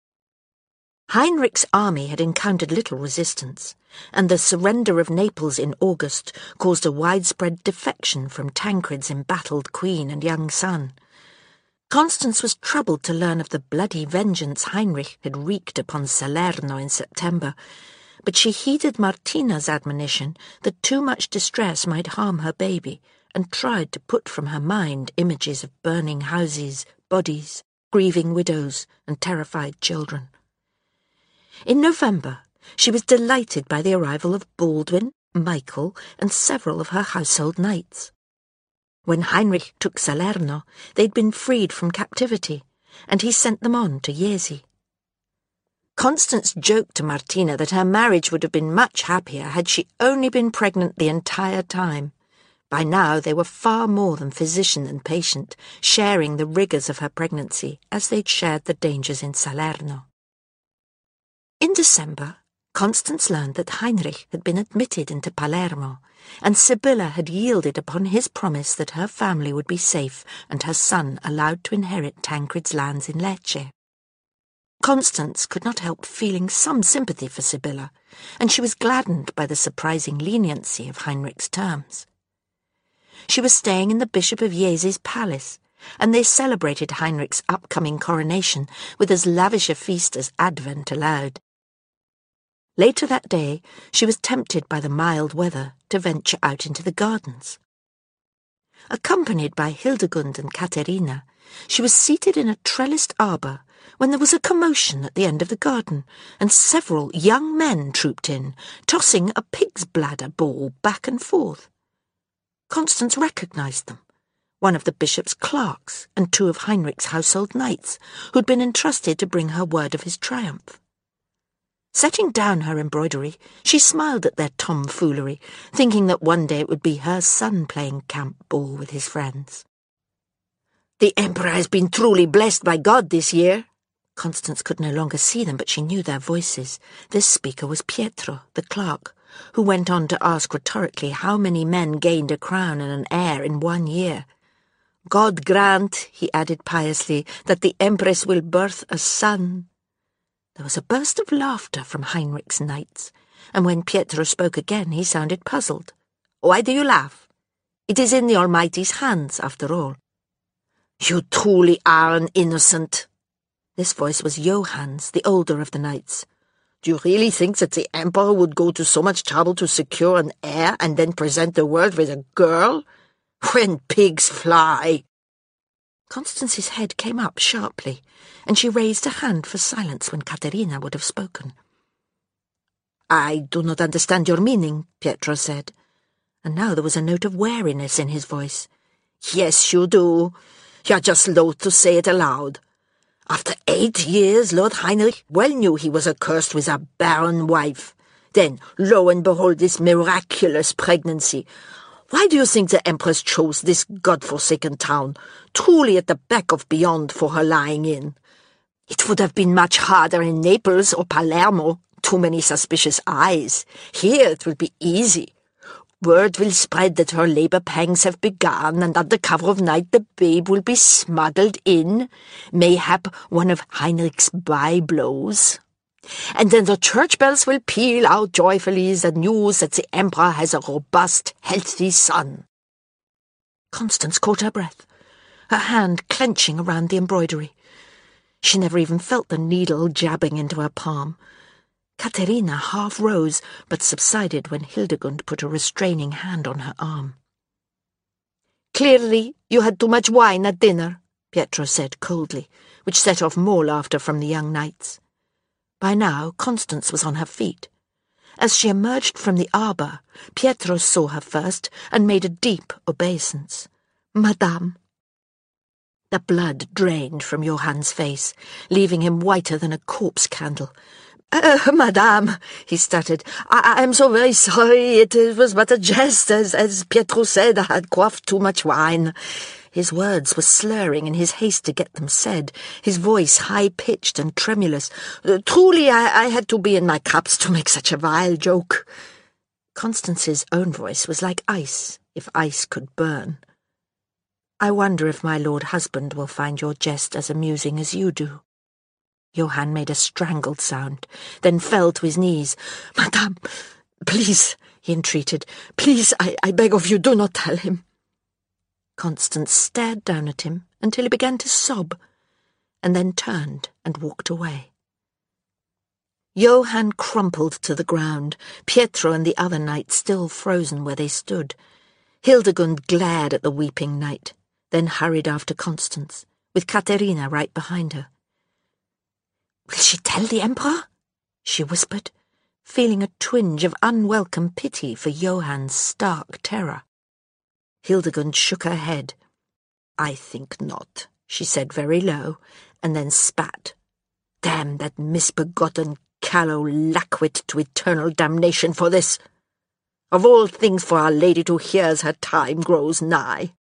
Heinrich's army had encountered little resistance, and the surrender of Naples in August caused a widespread defection from Tancred's embattled queen and young son. Constance was troubled to learn of the bloody vengeance Heinrich had wreaked upon Salerno in September, but she heeded Martina's admonition that too much distress might harm her baby, and tried to put from her mind images of burning houses, bodies, grieving widows, and terrified children. In November, she was delighted by the arrival of Baldwin, Michael, and several of her household knights. When Heinrich took Salerno, they'd been freed from captivity, and he sent them on to Iesi. Constance joked to Martina that her marriage would have been much happier had she only been pregnant the entire time. By now they were far more than physician and patient, sharing the rigours of her pregnancy as they'd shared the dangers in Salerno. In December, Constance learned that Heinrich had been admitted into Palermo, and Sibylla had yielded upon his promise that her family would be safe and her son allowed to inherit Tancred's lands in Lecce. Constance could not help feeling some sympathy for Sibylla, and she was gladdened by the surprising leniency of Heinrich's terms. She was staying in the Bishop of Jese's palace, and they celebrated Heinrich's upcoming coronation with as lavish a feast as Advent allowed. Later that day, she was tempted by the mild weather to venture out into the gardens. Accompanied by Hildegund and Caterina, she was seated in a trellised arbour when there was a commotion at the end of the garden, and several young men trooped in, tossing a pig's bladder ball back and forth. Constance recognised them, one of the bishop's clerks and two of Heinrich's household knights, who'd been entrusted to bring her word of his triumph. Setting down her embroidery, she smiled at their tomfoolery, thinking that one day it would be her son playing camp ball with his friends. "The Emperor has been truly blessed by God this year." Constance could no longer see them, but she knew their voices. This speaker was Pietro, the clerk, who went on to ask rhetorically how many men gained a crown and an heir in one year. "God grant," he added piously, "that the Empress will birth a son." There was a burst of laughter from Heinrich's knights, and when Pietro spoke again he sounded puzzled. "Why do you laugh? It is in the Almighty's hands, after all." "You truly are an innocent." This voice was Johann's, the older of the knights. "Do you really think that the Emperor would go to so much trouble to secure an heir and then present the world with a girl? When pigs fly!" Constance's head came up sharply, and she raised a hand for silence when Caterina would have spoken. "I do not understand your meaning," Pietro said, and now there was a note of wariness in his voice. "Yes, you do. You are just loath to say it aloud. After eight years, Lord Heinrich well knew he was accursed with a barren wife. Then, lo and behold, this miraculous pregnancy. Why do you think the Empress chose this God-forsaken town, truly at the back of beyond, for her lying in? It would have been much harder in Naples or Palermo, too many suspicious eyes. Here it will be easy. Word will spread that her labour pangs have begun, and under cover of night the babe will be smuggled in, mayhap one of Heinrich's bye-blows. And then the church bells will peal out joyfully the news that the Emperor has a robust, healthy son." Constance caught her breath, her hand clenching around the embroidery. She never even felt the needle jabbing into her palm. Caterina half rose, but subsided when Hildegund put a restraining hand on her arm. "Clearly you had too much wine at dinner," Pietro said coldly, which set off more laughter from the young knights. By now Constance was on her feet. As she emerged from the arbour, Pietro saw her first and made a deep obeisance. "Madame." The blood drained from Johann's face, leaving him whiter than a corpse candle. Uh, "Madame," he stuttered, I, I am so very sorry. It, it was but a jest. As, as Pietro said, I had quaffed too much wine." His words were slurring in his haste to get them said, his voice high-pitched and tremulous. Uh, "truly, I, I had to be in my cups to make such a vile joke." Constance's own voice was like ice, if ice could burn. "I wonder if my lord husband will find your jest as amusing as you do." Johann made a strangled sound, then fell to his knees. "Madame, please," he entreated, "please, I, I beg of you, do not tell him." Constance stared down at him until he began to sob, and then turned and walked away. Johann crumpled to the ground, Pietro and the other knight still frozen where they stood. Hildegund glared at the weeping knight, then hurried after Constance, with Caterina right behind her. "Will she tell the Emperor?" she whispered, feeling a twinge of unwelcome pity for Johann's stark terror. Hildegund shook her head. "I think not," she said very low, and then spat. Damn that misbegotten, callow lackwit to eternal damnation for this! Of all things for our lady to hear as her time grows nigh.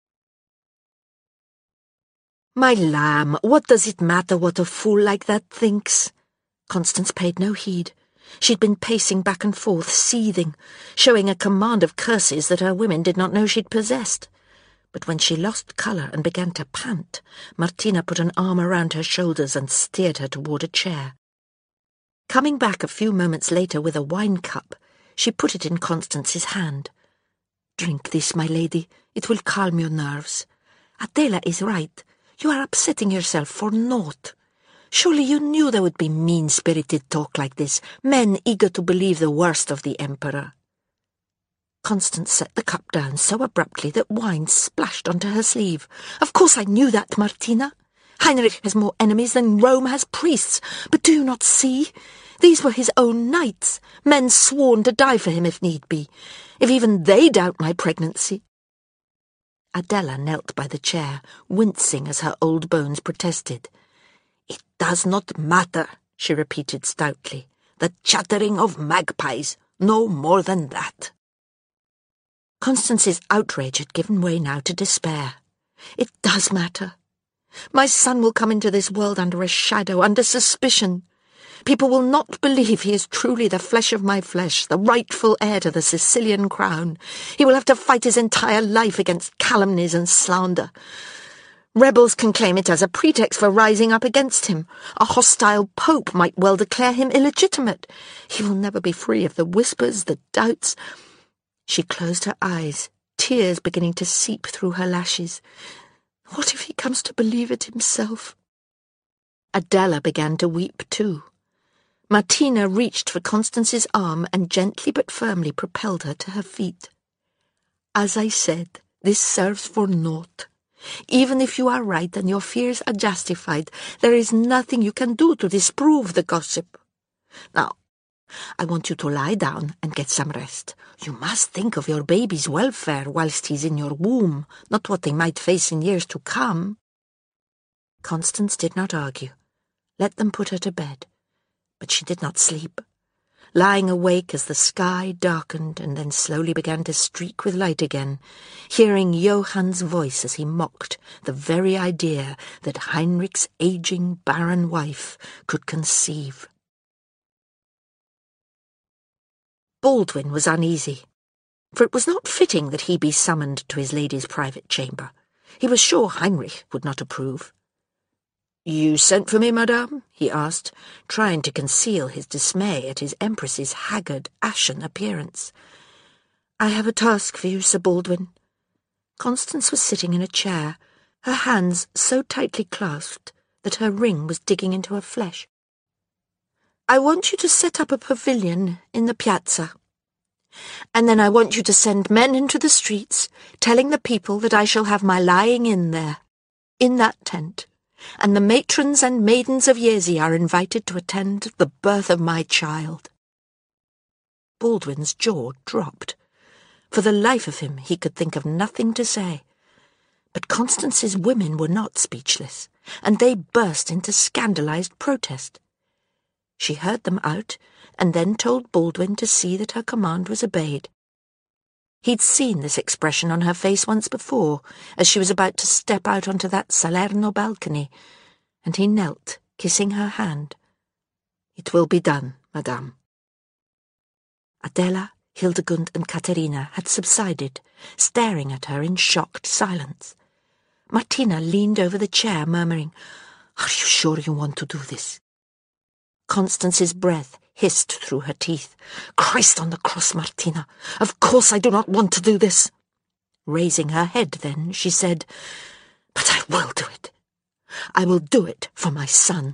My lamb, what does it matter what a fool like that thinks? Constance paid no heed. She'd been pacing back and forth, seething, showing a command of curses that her women did not know she'd possessed. But when she lost colour and began to pant, Martina put an arm around her shoulders and steered her toward a chair. Coming back a few moments later with a wine cup, she put it in Constance's hand. "Drink this, my lady. It will calm your nerves. Adela is right. You are upsetting yourself for naught. Surely you knew there would be mean-spirited talk like this, men eager to believe the worst of the Emperor." Constance set the cup down so abruptly that wine splashed onto her sleeve. "Of course I knew that, Martina. Heinrich has more enemies than Rome has priests. But do you not see? These were his own knights, men sworn to die for him if need be. If even they doubt my pregnancy—" Adela knelt by the chair, wincing as her old bones protested. "It does not matter," she repeated stoutly. "The chattering of magpies, no more than that." Constance's outrage had given way now to despair. "It does matter. My son will come into this world under a shadow, under suspicion. People will not believe he is truly the flesh of my flesh, the rightful heir to the Sicilian crown. He will have to fight his entire life against calumnies and slander. Rebels can claim it as a pretext for rising up against him. A hostile pope might well declare him illegitimate. He will never be free of the whispers, the doubts." She closed her eyes, tears beginning to seep through her lashes. "What if he comes to believe it himself?" Adela began to weep too. Martina reached for Constance's arm and gently but firmly propelled her to her feet. "As I said, this serves for naught. Even if you are right and your fears are justified, there is nothing you can do to disprove the gossip. Now, I want you to lie down and get some rest. You must think of your baby's welfare whilst he's in your womb, not what they might face in years to come." Constance did not argue. Let them put her to bed. But she did not sleep. Lying awake as the sky darkened and then slowly began to streak with light again, hearing Johann's voice as he mocked the very idea that Heinrich's aging, barren wife could conceive. Baldwin was uneasy, for it was not fitting that he be summoned to his lady's private chamber. He was sure Heinrich would not approve. "You sent for me, madame?" he asked, trying to conceal his dismay at his empress's haggard, ashen appearance. "I have a task for you, Sir Baldwin." Constance was sitting in a chair, her hands so tightly clasped that her ring was digging into her flesh. "I want you to set up a pavilion in the piazza. And then I want you to send men into the streets, telling the people that I shall have my lying in there, in that tent, and the matrons and maidens of Jesi are invited to attend the birth of my child." Baldwin's jaw dropped. For the life of him he could think of nothing to say. But Constance's women were not speechless, and they burst into scandalized protest. She heard them out, and then told Baldwin to see that her command was obeyed. He'd seen this expression on her face once before, as she was about to step out onto that Salerno balcony, and he knelt, kissing her hand. "It will be done, madame." Adela, Hildegund, and Caterina had subsided, staring at her in shocked silence. Martina leaned over the chair, murmuring, "Are you sure you want to do this?" Constance's breath hissed through her teeth. "Christ on the cross, Martina! Of course I do not want to do this!" Raising her head then, she said, "But I will do it. I will do it for my son."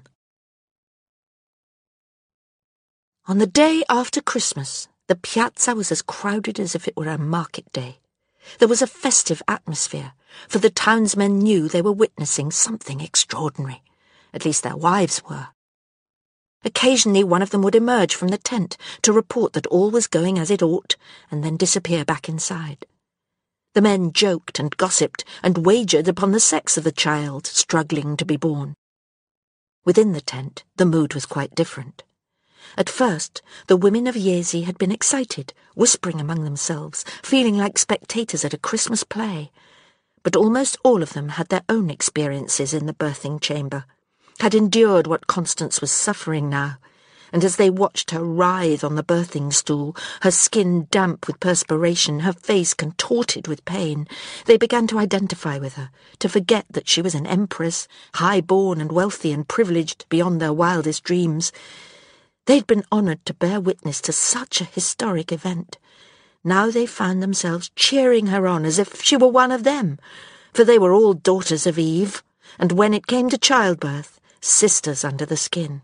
On the day after Christmas, the piazza was as crowded as if it were a market day. There was a festive atmosphere, for the townsmen knew they were witnessing something extraordinary. At least their wives were. Occasionally one of them would emerge from the tent to report that all was going as it ought, and then disappear back inside. The men joked and gossiped and wagered upon the sex of the child struggling to be born. Within the tent, the mood was quite different. At first, the women of Jesi had been excited, whispering among themselves, feeling like spectators at a Christmas play. But almost all of them had their own experiences in the birthing chamber, had endured what Constance was suffering now, and as they watched her writhe on the birthing stool, her skin damp with perspiration, her face contorted with pain, they began to identify with her, to forget that she was an empress, high-born and wealthy and privileged beyond their wildest dreams. They'd been honoured to bear witness to such a historic event. Now they found themselves cheering her on as if she were one of them, for they were all daughters of Eve, and when it came to childbirth, sisters under the skin.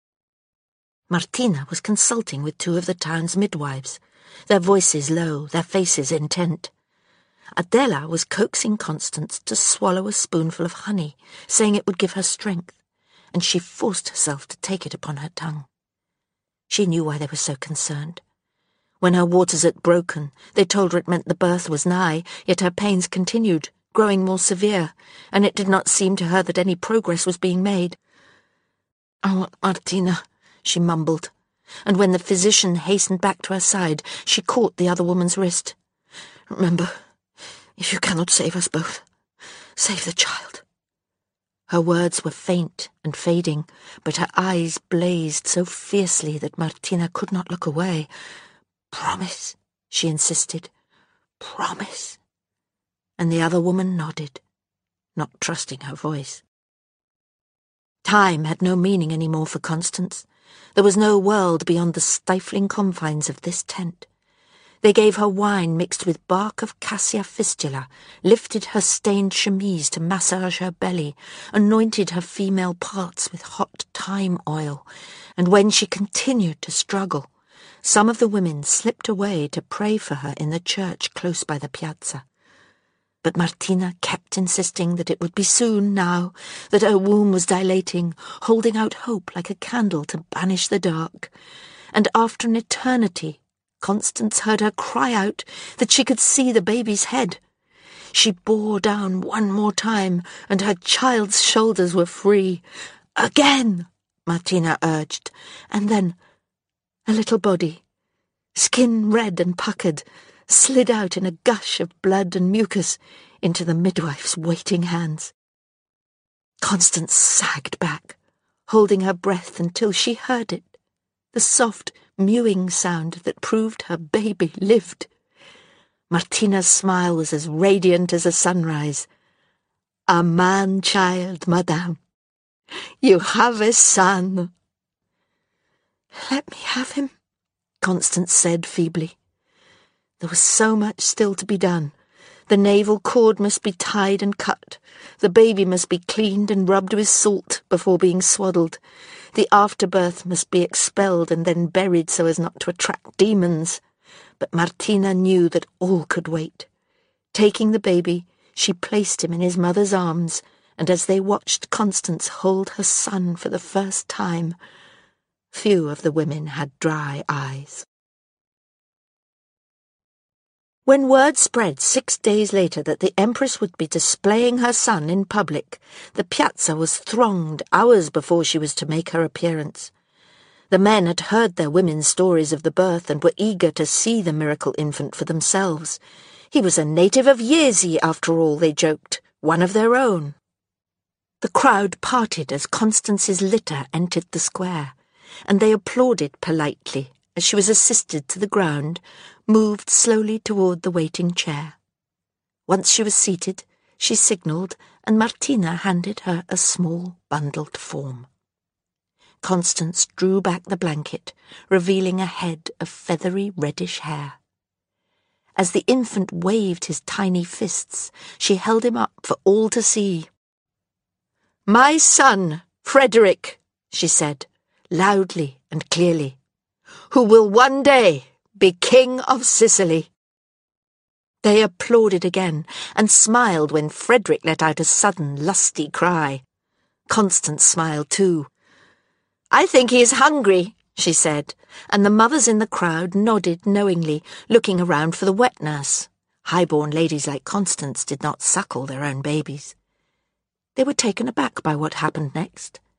Martina was consulting with two of the town's midwives, their voices low, their faces intent. Adela was coaxing Constance to swallow a spoonful of honey, saying it would give her strength, and she forced herself to take it upon her tongue. She knew why they were so concerned. When her waters had broken, they told her it meant the birth was nigh, yet her pains continued, growing more severe, and it did not seem to her that any progress was being made. "I want Martina," she mumbled, and when the physician hastened back to her side, she caught the other woman's wrist. "Remember, if you cannot save us both, save the child." Her words were faint and fading, but her eyes blazed so fiercely that Martina could not look away. "Promise," she insisted. "Promise." And the other woman nodded, not trusting her voice. Time had no meaning any more for Constance. There was no world beyond the stifling confines of this tent. They gave her wine mixed with bark of cassia fistula, lifted her stained chemise to massage her belly, anointed her female parts with hot thyme oil, and when she continued to struggle, some of the women slipped away to pray for her in the church close by the piazza. But Martina kept insisting that it would be soon now, that her womb was dilating, holding out hope like a candle to banish the dark. And after an eternity, Constance heard her cry out that she could see the baby's head. She bore down one more time, and her child's shoulders were free. "Again," Martina urged, and then a little body, skin red and puckered, slid out in a gush of blood and mucus into the midwife's waiting hands. Constance sagged back, holding her breath until she heard it, the soft mewing sound that proved her baby lived. Martina's smile was as radiant as a sunrise. "A man-child, madame. You have a son." "Let me have him," Constance said feebly. There was so much still to be done. The navel cord must be tied and cut. The baby must be cleaned and rubbed with salt before being swaddled. The afterbirth must be expelled and then buried so as not to attract demons. But Martina knew that all could wait. Taking the baby, she placed him in his mother's arms, and as they watched Constance hold her son for the first time, few of the women had dry eyes. When word spread six days later that the Empress would be displaying her son in public, the piazza was thronged hours before she was to make her appearance. The men had heard their women's stories of the birth and were eager to see the miracle infant for themselves. He was a native of Jesi, after all, they joked, one of their own. The crowd parted as Constance's litter entered the square, and they applauded politely as she was assisted to the ground, moved slowly toward the waiting chair. Once she was seated, she signalled, and Martina handed her a small bundled form. Constance drew back the blanket, revealing a head of feathery reddish hair. As the infant waved his tiny fists, she held him up for all to see. "My son, Frederick," she said, loudly and clearly, "who will one day be King of Sicily." They applauded again, and smiled when Frederick let out a sudden, lusty cry. Constance smiled too. "I think he is hungry," she said, and the mothers in the crowd nodded knowingly, looking around for the wet nurse. High-born ladies like Constance did not suckle their own babies. They were taken aback by what happened next.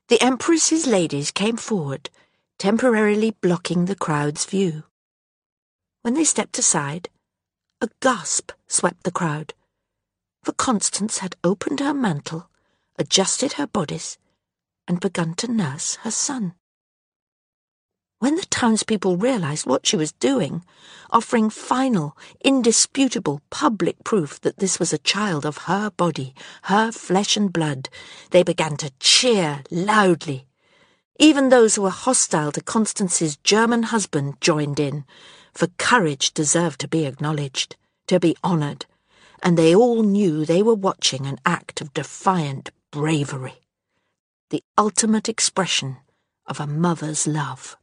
The Empress's ladies came forward, temporarily blocking the crowd's view. When they stepped aside, a gasp swept the crowd, for Constance had opened her mantle, adjusted her bodice, and begun to nurse her son. When the townspeople realised what she was doing, offering final, indisputable public proof that this was a child of her body, her flesh and blood, they began to cheer loudly. Even those who were hostile to Constance's German husband joined in, for courage deserved to be acknowledged, to be honoured, and they all knew they were watching an act of defiant bravery, the ultimate expression of a mother's love.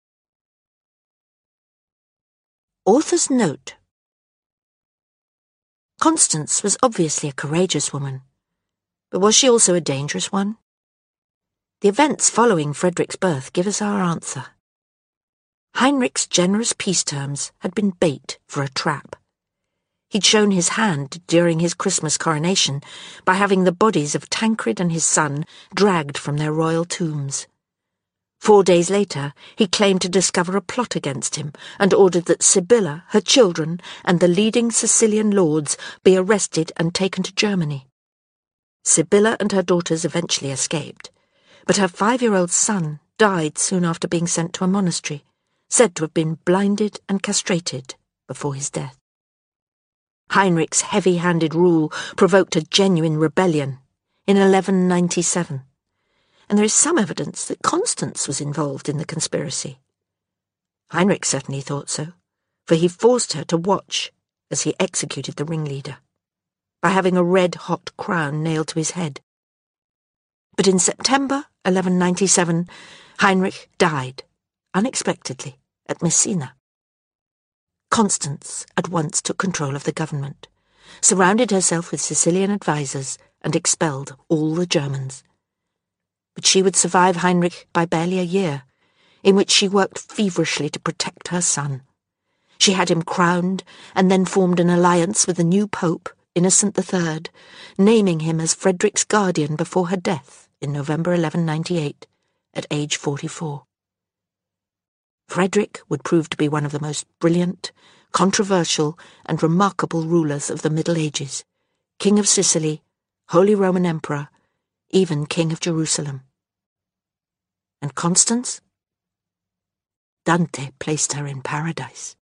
Author's note. Constance was obviously a courageous woman, but was she also a dangerous one? The events following Frederick's birth give us our answer. Heinrich's generous peace terms had been bait for a trap. He'd shown his hand during his Christmas coronation by having the bodies of Tancred and his son dragged from their royal tombs. Four days later, he claimed to discover a plot against him and ordered that Sibylla, her children, and the leading Sicilian lords be arrested and taken to Germany. Sibylla and her daughters eventually escaped, but her five-year-old son died soon after being sent to a monastery, said to have been blinded and castrated before his death. Heinrich's heavy-handed rule provoked a genuine rebellion in eleven ninety-seven. And there is some evidence that Constance was involved in the conspiracy. Heinrich certainly thought so, for he forced her to watch as he executed the ringleader, by having a red-hot crown nailed to his head. But in September eleven ninety-seven, Heinrich died, unexpectedly, at Messina. Constance at once took control of the government, surrounded herself with Sicilian advisers, and expelled all the Germans. But she would survive Heinrich by barely a year, in which she worked feverishly to protect her son. She had him crowned, and then formed an alliance with the new Pope, Innocent the Third, naming him as Frederick's guardian before her death in November eleven ninety-eight, at age forty-four. Frederick would prove to be one of the most brilliant, controversial, and remarkable rulers of the Middle Ages, King of Sicily, Holy Roman Emperor, even King of Jerusalem. And Constance? Dante placed her in paradise.